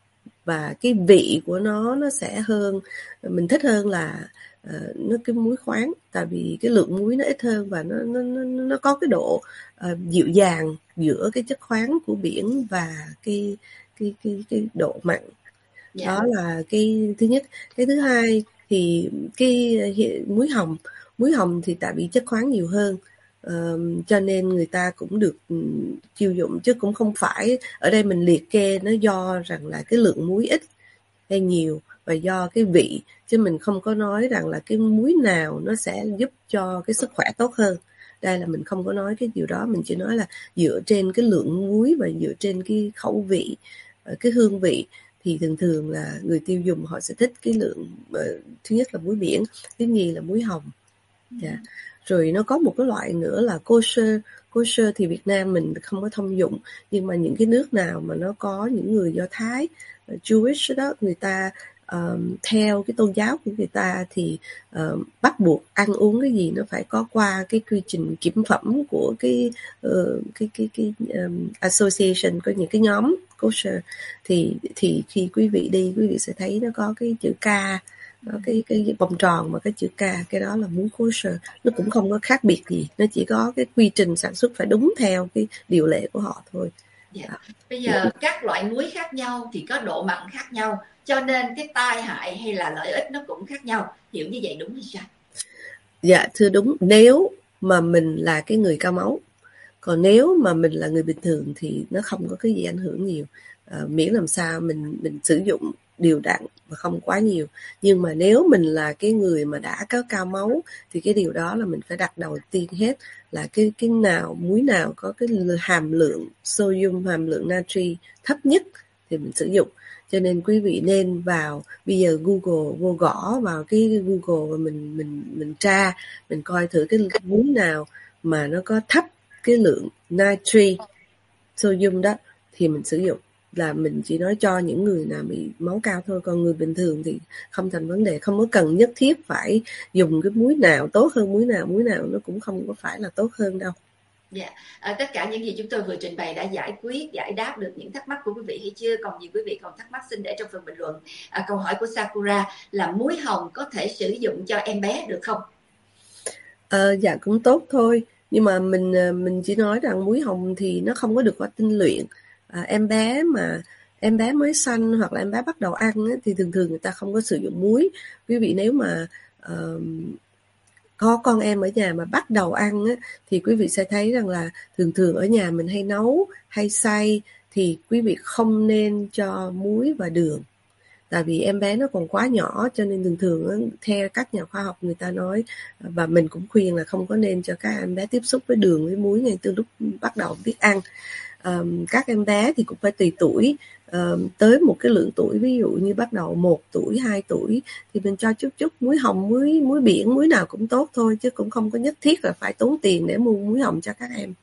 và cái vị của nó sẽ hơn, mình thích hơn là nó cái muối khoáng, tại vì cái lượng muối nó ít hơn và nó có cái độ dịu dàng giữa cái chất khoáng của biển và cái độ mặn. Đó là cái thứ nhất. Cái thứ hai thì cái muối hồng thì tại vì chất khoáng nhiều hơn, cho nên người ta cũng được chiêu dụng, chứ cũng không phải ở đây mình liệt kê nó do rằng là cái lượng muối ít hay nhiều, và do cái vị, chứ mình không có nói rằng là cái muối nào nó sẽ giúp cho cái sức khỏe tốt hơn. Đây là mình không có nói cái điều đó, mình chỉ nói là dựa trên cái lượng muối và dựa trên cái khẩu vị, cái hương vị, thì thường thường là người tiêu dùng họ sẽ thích cái lượng thứ nhất là muối biển, thứ nhì là muối hồng. Rồi nó có một cái loại nữa là kosher. Kosher thì Việt Nam mình không có thông dụng, nhưng mà những cái nước nào mà nó có những người Do Thái, Jewish đó, người ta theo cái tôn giáo của người ta thì bắt buộc ăn uống cái gì nó phải có qua cái quy trình kiểm phẩm của cái association, có những cái nhóm kosher. Thì khi quý vị đi, quý vị sẽ thấy nó có cái chữ K, cái vòng tròn mà cái chữ K, cái đó là muối kosher. Nó cũng không có khác biệt gì, nó chỉ có cái quy trình sản xuất phải đúng theo cái điều lệ của họ thôi. Bây giờ các loại muối khác nhau thì có độ mặn khác nhau, cho nên cái tai hại hay là lợi ích nó cũng khác nhau, hiểu như vậy đúng hay sao? Dạ thưa đúng, nếu mà mình là cái người cao máu, còn nếu mà mình là người bình thường thì nó không có cái gì ảnh hưởng nhiều, miễn làm sao mình sử dụng đều đặn và không quá nhiều. Nhưng mà nếu mình là cái người mà đã có cao máu thì cái điều đó là mình phải đặt đầu tiên hết là cái nào, muối nào có cái hàm lượng sodium, hàm lượng natri thấp nhất thì mình sử dụng. Cho nên quý vị nên vào bây giờ Google, vô gõ vào cái Google và mình tra, mình coi thử cái muối nào mà nó có thấp cái lượng natri, sodium đó thì mình sử dụng. Là mình chỉ nói cho những người nào bị máu cao thôi, còn người bình thường thì không thành vấn đề, không có cần nhất thiết phải dùng cái muối nào tốt hơn muối nào nó cũng không có phải là tốt hơn đâu. Tất cả những gì chúng tôi vừa trình bày đã giải đáp được những thắc mắc của quý vị hay chưa? Còn nhiều quý vị còn thắc mắc xin để trong phần bình luận. Câu hỏi của Sakura là muối hồng có thể sử dụng cho em bé được không? Dạ cũng tốt thôi, nhưng mà mình chỉ nói rằng muối hồng thì nó không có được qua tinh luyện. Em bé mới sanh hoặc là em bé bắt đầu ăn á, thì thường người ta không có sử dụng muối. Quý vị nếu mà có con em ở nhà mà bắt đầu ăn á, thì quý vị sẽ thấy rằng là thường ở nhà mình hay nấu hay xay thì quý vị không nên cho muối và đường. Tại vì em bé nó còn quá nhỏ, cho nên thường theo các nhà khoa học người ta nói, và mình cũng khuyên là không có nên cho các em bé tiếp xúc với đường với muối ngay từ lúc bắt đầu biết ăn. Các em bé thì cũng phải tùy tuổi, tới một cái lượng tuổi, ví dụ như bắt đầu 1 tuổi, 2 tuổi thì mình cho chút muối hồng, muối biển, muối nào cũng tốt thôi, chứ cũng không có nhất thiết là phải tốn tiền để mua muối hồng cho các em.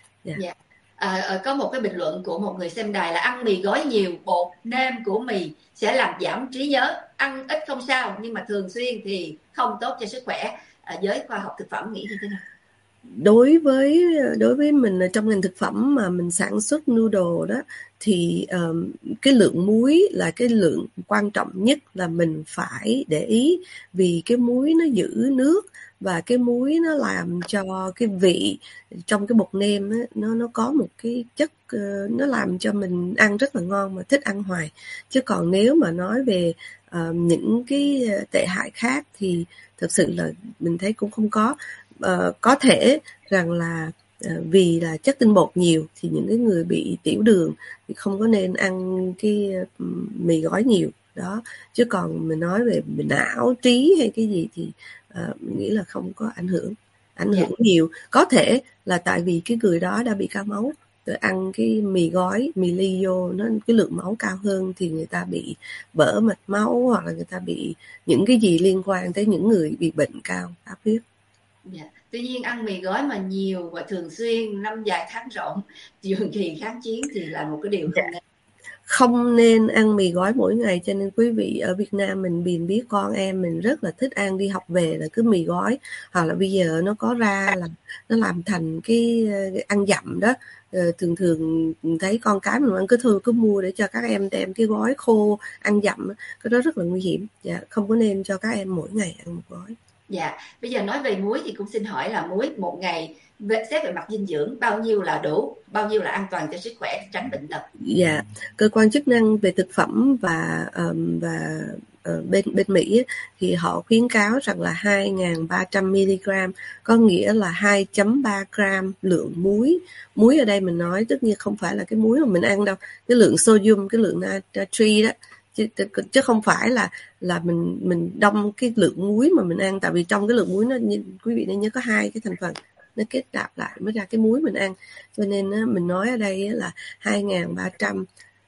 Có một cái bình luận của một người xem đài là ăn mì gói nhiều, bột nêm của mì sẽ làm giảm trí nhớ, ăn ít không sao nhưng mà thường xuyên thì không tốt cho sức khỏe. Giới khoa học thực phẩm nghĩ như thế nào? Đối với mình trong ngành thực phẩm mà mình sản xuất noodle đó thì cái lượng muối là cái lượng quan trọng nhất là mình phải để ý, vì cái muối nó giữ nước và cái muối nó làm cho cái vị trong cái bột nêm á, nó có một cái chất nó làm cho mình ăn rất là ngon mà thích ăn hoài. Chứ còn nếu mà nói về những cái tệ hại khác thì thực sự là mình thấy cũng không có. Có thể rằng là vì là chất tinh bột nhiều thì những cái người bị tiểu đường thì không có nên ăn cái mì gói nhiều đó. Chứ còn mình nói về não trí hay cái gì thì mình nghĩ là không có ảnh hưởng nhiều. Có thể là tại vì cái người đó đã bị cao máu, rồi ăn cái mì gói, mì ly vô, nó cái lượng máu cao hơn thì người ta bị vỡ mạch máu, hoặc là người ta bị những cái gì liên quan tới những người bị bệnh cao áp huyết. Tuy nhiên ăn mì gói mà nhiều và thường xuyên năm dài tháng rộng trường kỳ kháng chiến thì là một cái điều không nên ăn mì gói mỗi ngày. Cho nên quý vị ở Việt Nam mình biết con em mình rất là thích ăn, đi học về là cứ mì gói, hoặc là bây giờ nó có ra là nó làm thành cái ăn dặm đó. Thường thấy con cái mình ăn cứ mua để cho các em đem cái gói khô ăn dặm, cái đó rất là nguy hiểm. Không có nên cho các em mỗi ngày ăn một gói. Bây giờ nói về muối thì cũng xin hỏi là muối một ngày xét về mặt dinh dưỡng bao nhiêu là đủ, bao nhiêu là an toàn cho sức khỏe, tránh bệnh tật? Cơ quan chức năng về thực phẩm và bên Mỹ thì họ khuyến cáo rằng là 2.300 mg, có nghĩa là 2.3 gram lượng muối. Muối ở đây mình nói tất nhiên không phải là cái muối mà mình ăn đâu, cái lượng sodium, cái lượng natri đó chứ không phải là mình đông cái lượng muối mà mình ăn, tại vì trong cái lượng muối nó, quý vị nên nhớ có hai cái thành phần nó kết nạp lại mới ra cái muối mình ăn. Cho nên mình nói ở đây là 2.300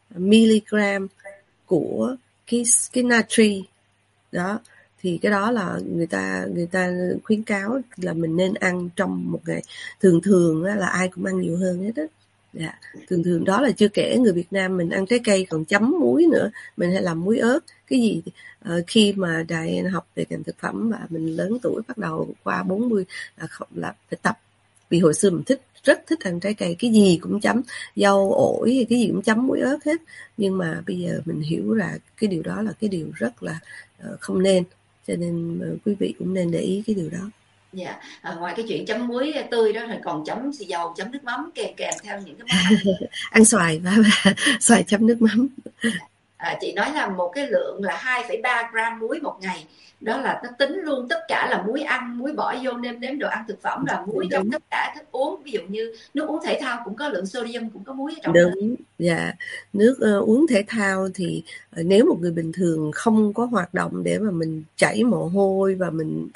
mg của cái natri đó, thì cái đó là người ta khuyến cáo là mình nên ăn trong một ngày. Thường là ai cũng ăn nhiều hơn hết á. Dạ. Thường đó là chưa kể người Việt Nam mình ăn trái cây còn chấm muối nữa, mình hay làm muối ớt cái gì. Khi mà Diane học về ngành thực phẩm và mình lớn tuổi bắt đầu qua 40 là phải tập, vì hồi xưa mình rất thích ăn trái cây, cái gì cũng chấm dâu ổi hay cái gì cũng chấm muối ớt hết. Nhưng mà bây giờ mình hiểu ra cái điều đó là cái điều rất là không nên, cho nên quý vị cũng nên để ý cái điều đó. Dạ, ngoài cái chuyện chấm muối tươi đó thì còn chấm xì dầu, chấm nước mắm kèm theo những cái món ăn. Ăn xoài và xoài chấm nước mắm. Chị nói là một cái lượng là 2,3 gram muối một ngày, đó là nó tính luôn tất cả là muối ăn, muối bỏ vô nêm đồ ăn thực phẩm, là muối trong tất cả thức uống. Ví dụ như nước uống thể thao cũng có lượng sodium, cũng có muối ở trong đó. Đúng, dạ. Nước uống thể thao thì nếu một người bình thường không có hoạt động để mà mình chảy mồ hôi và mình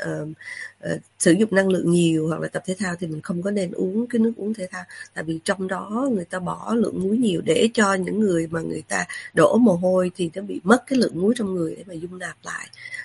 sử dụng năng lượng nhiều hoặc là tập thể thao thì mình không có nên uống cái nước uống thể thao, tại vì trong đó người ta bỏ lượng muối nhiều để cho những người mà người ta đổ mồ hôi thì nó bị mất cái lượng muối trong người để mà dung nạp lại.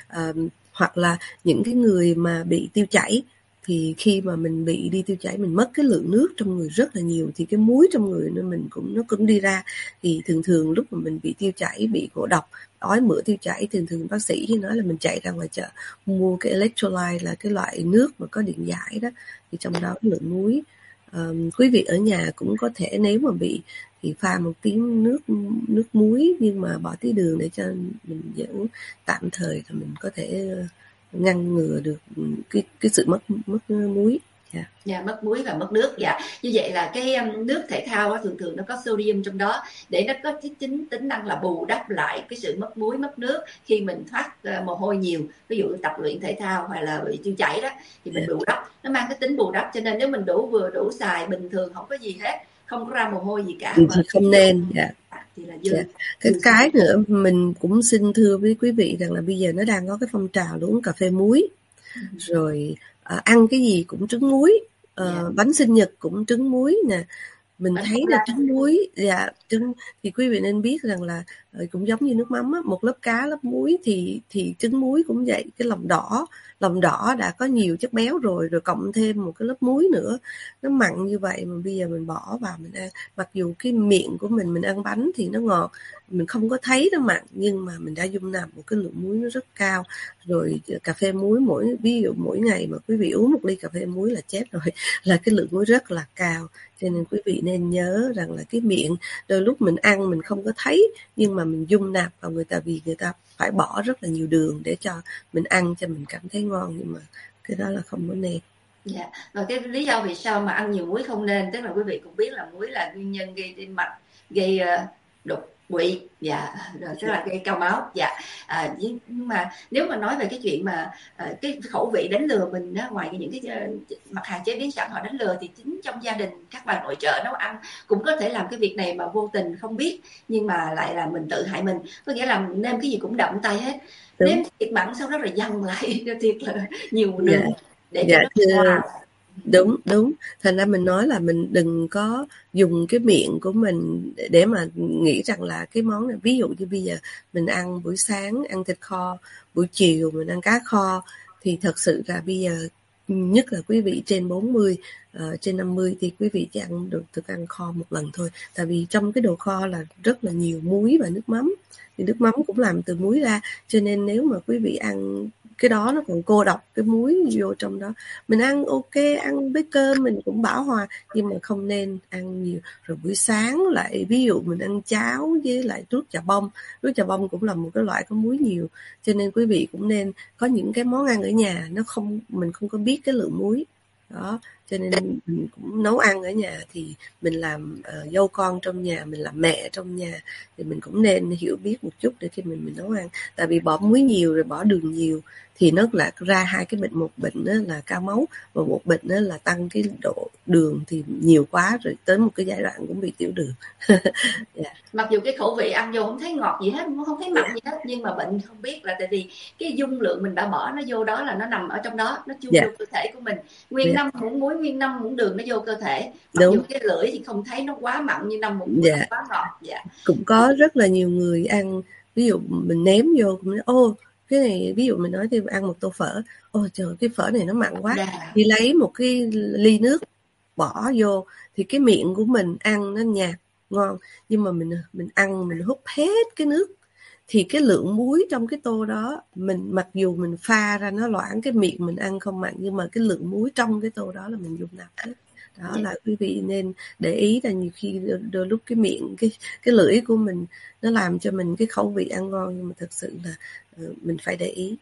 Hoặc là những cái người mà bị tiêu chảy thì khi mà mình bị đi tiêu chảy, mình mất cái lượng nước trong người rất là nhiều, thì cái muối trong người nó cũng đi ra. Thì thường lúc mà mình bị tiêu chảy, bị ngộ độc, ói mửa tiêu chảy, thường bác sĩ nói là mình chạy ra ngoài chợ mua cái electrolyte, là cái loại nước mà có điện giải đó, thì trong đó cái lượng muối. Quý vị ở nhà cũng có thể, nếu mà bị thì pha một tí nước muối nhưng mà bỏ tí đường để cho mình vẫn tạm thời là mình có thể ngăn ngừa được cái sự mất muối. Dạ, mất muối và mất nước. Dạ, như vậy là cái nước thể thao thường nó có sodium trong đó, để nó có tính năng là bù đắp lại cái sự mất muối mất nước khi mình thoát mồ hôi nhiều. Ví dụ tập luyện thể thao hoặc là bị tiêu chảy đó thì mình bù đắp, nó mang cái tính bù đắp. Cho nên nếu mình vừa đủ xài bình thường không có gì hết, không có ra mồ hôi gì cả, thì không nên. thì là dư. Cái nữa mình cũng xin thưa với quý vị rằng là bây giờ nó đang có cái phong trào là uống cà phê muối, rồi ăn cái gì cũng trứng muối, bánh sinh nhật cũng trứng muối nè. Mình thấy là trứng muối, trứng thì quý vị nên biết rằng là cũng giống như nước mắm á, một lớp cá lớp muối thì trứng muối cũng vậy. Cái lòng đỏ đã có nhiều chất béo rồi cộng thêm một cái lớp muối nữa, nó mặn như vậy mà bây giờ mình bỏ vào mình ăn. Mặc dù cái miệng của mình ăn bánh thì nó ngọt, mình không có thấy nó mặn, nhưng mà mình đã dung nạp một cái lượng muối nó rất cao rồi. Cà phê muối ví dụ mỗi ngày mà quý vị uống một ly cà phê muối là chết rồi, là cái lượng muối rất là cao. Cho nên quý vị nên nhớ rằng là cái miệng đôi lúc mình ăn mình không có thấy, nhưng mà mình dung nạp vào vì người ta phải bỏ rất là nhiều đường để cho mình ăn cho mình cảm thấy ngon, nhưng mà cái đó là không có nên. Dạ, và cái lý do vì sao mà ăn nhiều muối không nên, tức là quý vị cũng biết là muối là nguyên nhân gây tim mạch, gây đột quỵ, dạ, rồi tức là gây cao máu. Dạ, nhưng mà nếu mà nói về cái chuyện mà cái khẩu vị đánh lừa mình đó, ngoài những cái mặt hàng chế biến sẵn họ đánh lừa, thì chính trong gia đình các bà nội trợ nấu ăn cũng có thể làm cái việc này mà vô tình không biết, nhưng mà lại là mình tự hại mình. Có nghĩa là nêm cái gì cũng đậm tay hết, nêm thiệt mặn sau đó rồi dằn lại thiệt là nhiều đường để cho nó hòa. Đúng. Thành ra mình nói là mình đừng có dùng cái miệng của mình để mà nghĩ rằng là cái món này, ví dụ như bây giờ mình ăn buổi sáng ăn thịt kho, buổi chiều mình ăn cá kho, thì thật sự là bây giờ nhất là quý vị trên 40, trên 50 thì quý vị chỉ ăn được thức ăn kho một lần thôi. Tại vì trong cái đồ kho là rất là nhiều muối và nước mắm, thì nước mắm cũng làm từ muối ra, cho nên nếu mà quý vị ăn cái đó nó còn cô độc cái muối vô trong đó. Mình ăn ok, ăn với cơm mình cũng bảo hòa, nhưng mà không nên ăn nhiều. Rồi buổi sáng lại ví dụ mình ăn cháo với lại nước chà bông cũng là một cái loại có muối nhiều, cho nên quý vị cũng nên có những cái món ăn ở nhà mình không có biết cái lượng muối đó, cho nên mình cũng nấu ăn ở nhà. Thì mình làm dâu con trong nhà, mình làm mẹ trong nhà, thì mình cũng nên hiểu biết một chút để khi mình nấu ăn. Tại vì bỏ muối nhiều rồi bỏ đường nhiều thì nó lại ra hai cái bệnh, một bệnh đó là cao máu và một bệnh đó là tăng cái độ đường, thì nhiều quá rồi tới một cái giai đoạn cũng bị tiểu đường. Yeah. Mặc dù cái khẩu vị ăn vô không thấy ngọt gì hết, không thấy mặn gì hết, nhưng mà bệnh không biết là tại vì cái dung lượng mình đã bỏ nó vô đó là nó nằm ở trong đó, nó chui vô cơ thể của mình. Nguyên năm muỗng muối, nguyên năm muỗng đường nó vô cơ thể. Mặc dù cái lưỡi thì không thấy nó quá mặn như 5 muỗng muối quá ngọt. Cũng có rất là nhiều người ăn, ví dụ mình ném vô cũng nói cái này, ví dụ mình nói thì ăn một tô phở, trời cái phở này nó mặn quá, thì lấy một cái ly nước bỏ vô thì cái miệng của mình ăn nó nhạt ngon, nhưng mà mình ăn mình hút hết cái nước thì cái lượng muối trong cái tô đó, mình mặc dù mình pha ra nó loãng, cái miệng mình ăn không mặn, nhưng mà cái lượng muối trong cái tô đó là mình dung nạp hết. Đó là quý vị nên để ý là nhiều khi đôi lúc cái miệng, cái lưỡi của mình nó làm cho mình cái khẩu vị ăn ngon, nhưng mà thực sự là mình phải để ý.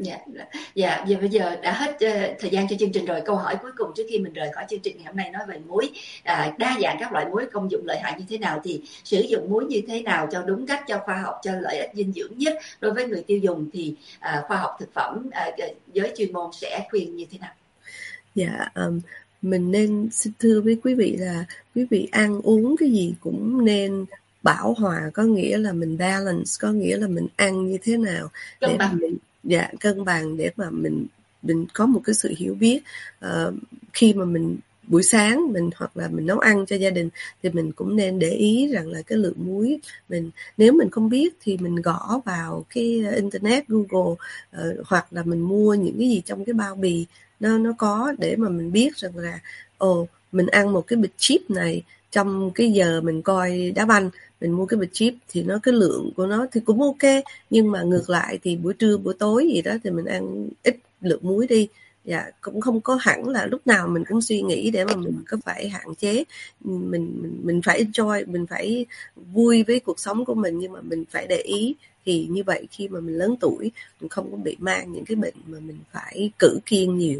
Dạ, bây giờ đã hết thời gian cho chương trình rồi. Câu hỏi cuối cùng trước khi mình rời khỏi chương trình ngày hôm nay nói về muối, đa dạng các loại muối, công dụng lợi hại như thế nào, thì sử dụng muối như thế nào cho đúng cách, cho khoa học, cho lợi ích dinh dưỡng nhất đối với người tiêu dùng, thì khoa học thực phẩm, giới chuyên môn sẽ khuyên như thế nào? Dạ, mình nên xin thưa với quý vị là quý vị ăn uống cái gì cũng nên bảo hòa, có nghĩa là mình balance, có nghĩa là mình ăn như thế nào để mình cân bằng, để mà mình có một cái sự hiểu biết. Khi mà mình buổi sáng mình hoặc là mình nấu ăn cho gia đình thì mình cũng nên để ý rằng là cái lượng muối nếu mình không biết thì mình gõ vào cái internet, Google, hoặc là mình mua những cái gì trong cái bao bì nó có, để mà mình biết rằng là mình ăn một cái bịch chip này trong cái giờ mình coi đá banh, mình mua cái bịch chip thì cái lượng của nó thì cũng ok, nhưng mà ngược lại thì buổi trưa buổi tối gì đó thì mình ăn ít lượng muối đi. Cũng không có hẳn là lúc nào mình cũng suy nghĩ để mà mình có phải hạn chế. Mình phải enjoy, mình phải vui với cuộc sống của mình, nhưng mà mình phải để ý. Thì như vậy khi mà mình lớn tuổi, mình không có bị mang những cái bệnh mà mình phải cử kiêng nhiều.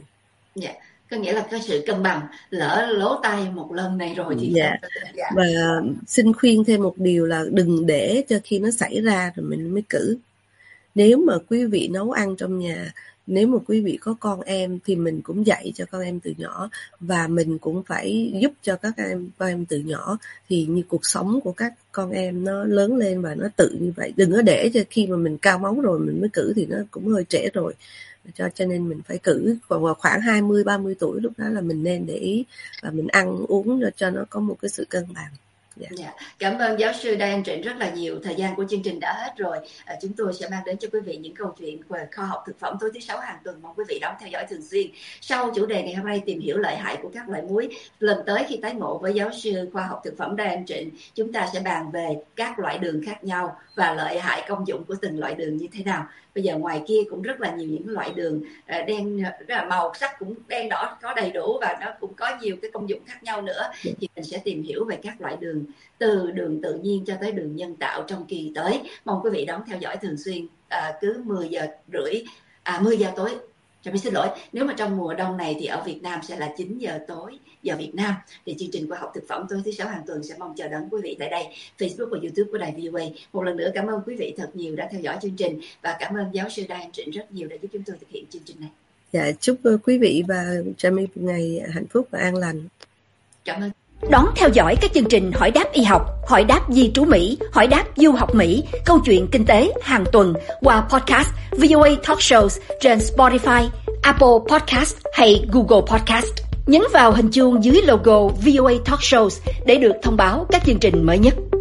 Có nghĩa là cái sự cân bằng, lỡ lố tay một lần này rồi thì Và xin khuyên thêm một điều là đừng để cho khi nó xảy ra rồi mình mới cử. Nếu mà quý vị nấu ăn trong nhà, nếu mà quý vị có con em thì mình cũng dạy cho con em từ nhỏ, và mình cũng phải giúp cho con em từ nhỏ, thì như cuộc sống của các con em nó lớn lên và nó tự như vậy. Đừng có để cho khi mà mình cao máu rồi mình mới cử thì nó cũng hơi trễ rồi. Cho nên mình phải cử vào khoảng 20-30 tuổi, lúc đó là mình nên để ý và mình ăn uống cho nó có một cái sự cân bằng. Cảm ơn giáo sư Diane Trịnh rất là nhiều. Thời gian của chương trình đã hết rồi. Chúng tôi sẽ mang đến cho quý vị những câu chuyện về khoa học thực phẩm tối thứ 6 hàng tuần. Mong quý vị đón theo dõi thường xuyên. Sau chủ đề ngày hôm nay, tìm hiểu lợi hại của các loại muối, lần tới khi tái ngộ với giáo sư khoa học thực phẩm Diane Trịnh, chúng ta sẽ bàn về các loại đường khác nhau và lợi hại công dụng của từng loại đường như thế nào. Bây giờ ngoài kia cũng rất là nhiều những loại đường đen, rất là màu sắc cũng đen đỏ, có đầy đủ, và nó cũng có nhiều cái công dụng khác nhau nữa. Thì mình sẽ tìm hiểu về các loại đường, từ đường tự nhiên cho tới đường nhân tạo trong kỳ tới. Mong quý vị đón theo dõi thường xuyên, cứ 10 giờ tối. Xin lỗi, nếu mà trong mùa đông này thì ở Việt Nam sẽ là 9 giờ tối giờ Việt Nam. Thì chương trình khoa học thực phẩm tối thứ 6 hàng tuần sẽ mong chờ đón quý vị tại đây, Facebook và YouTube của đài VOA. Một lần nữa cảm ơn quý vị thật nhiều đã theo dõi chương trình, và cảm ơn giáo sư Diane Trịnh rất nhiều đã giúp chúng tôi thực hiện chương trình này. Chúc quý vị và Jamie một ngày hạnh phúc và an lành. Cảm ơn. Đón theo dõi các chương trình Hỏi đáp y học, Hỏi đáp di trú Mỹ, Hỏi đáp du học Mỹ, Câu chuyện kinh tế hàng tuần qua podcast VOA Talk Shows trên Spotify, Apple Podcast hay Google Podcast. Nhấn vào hình chuông dưới logo VOA Talk Shows để được thông báo các chương trình mới nhất.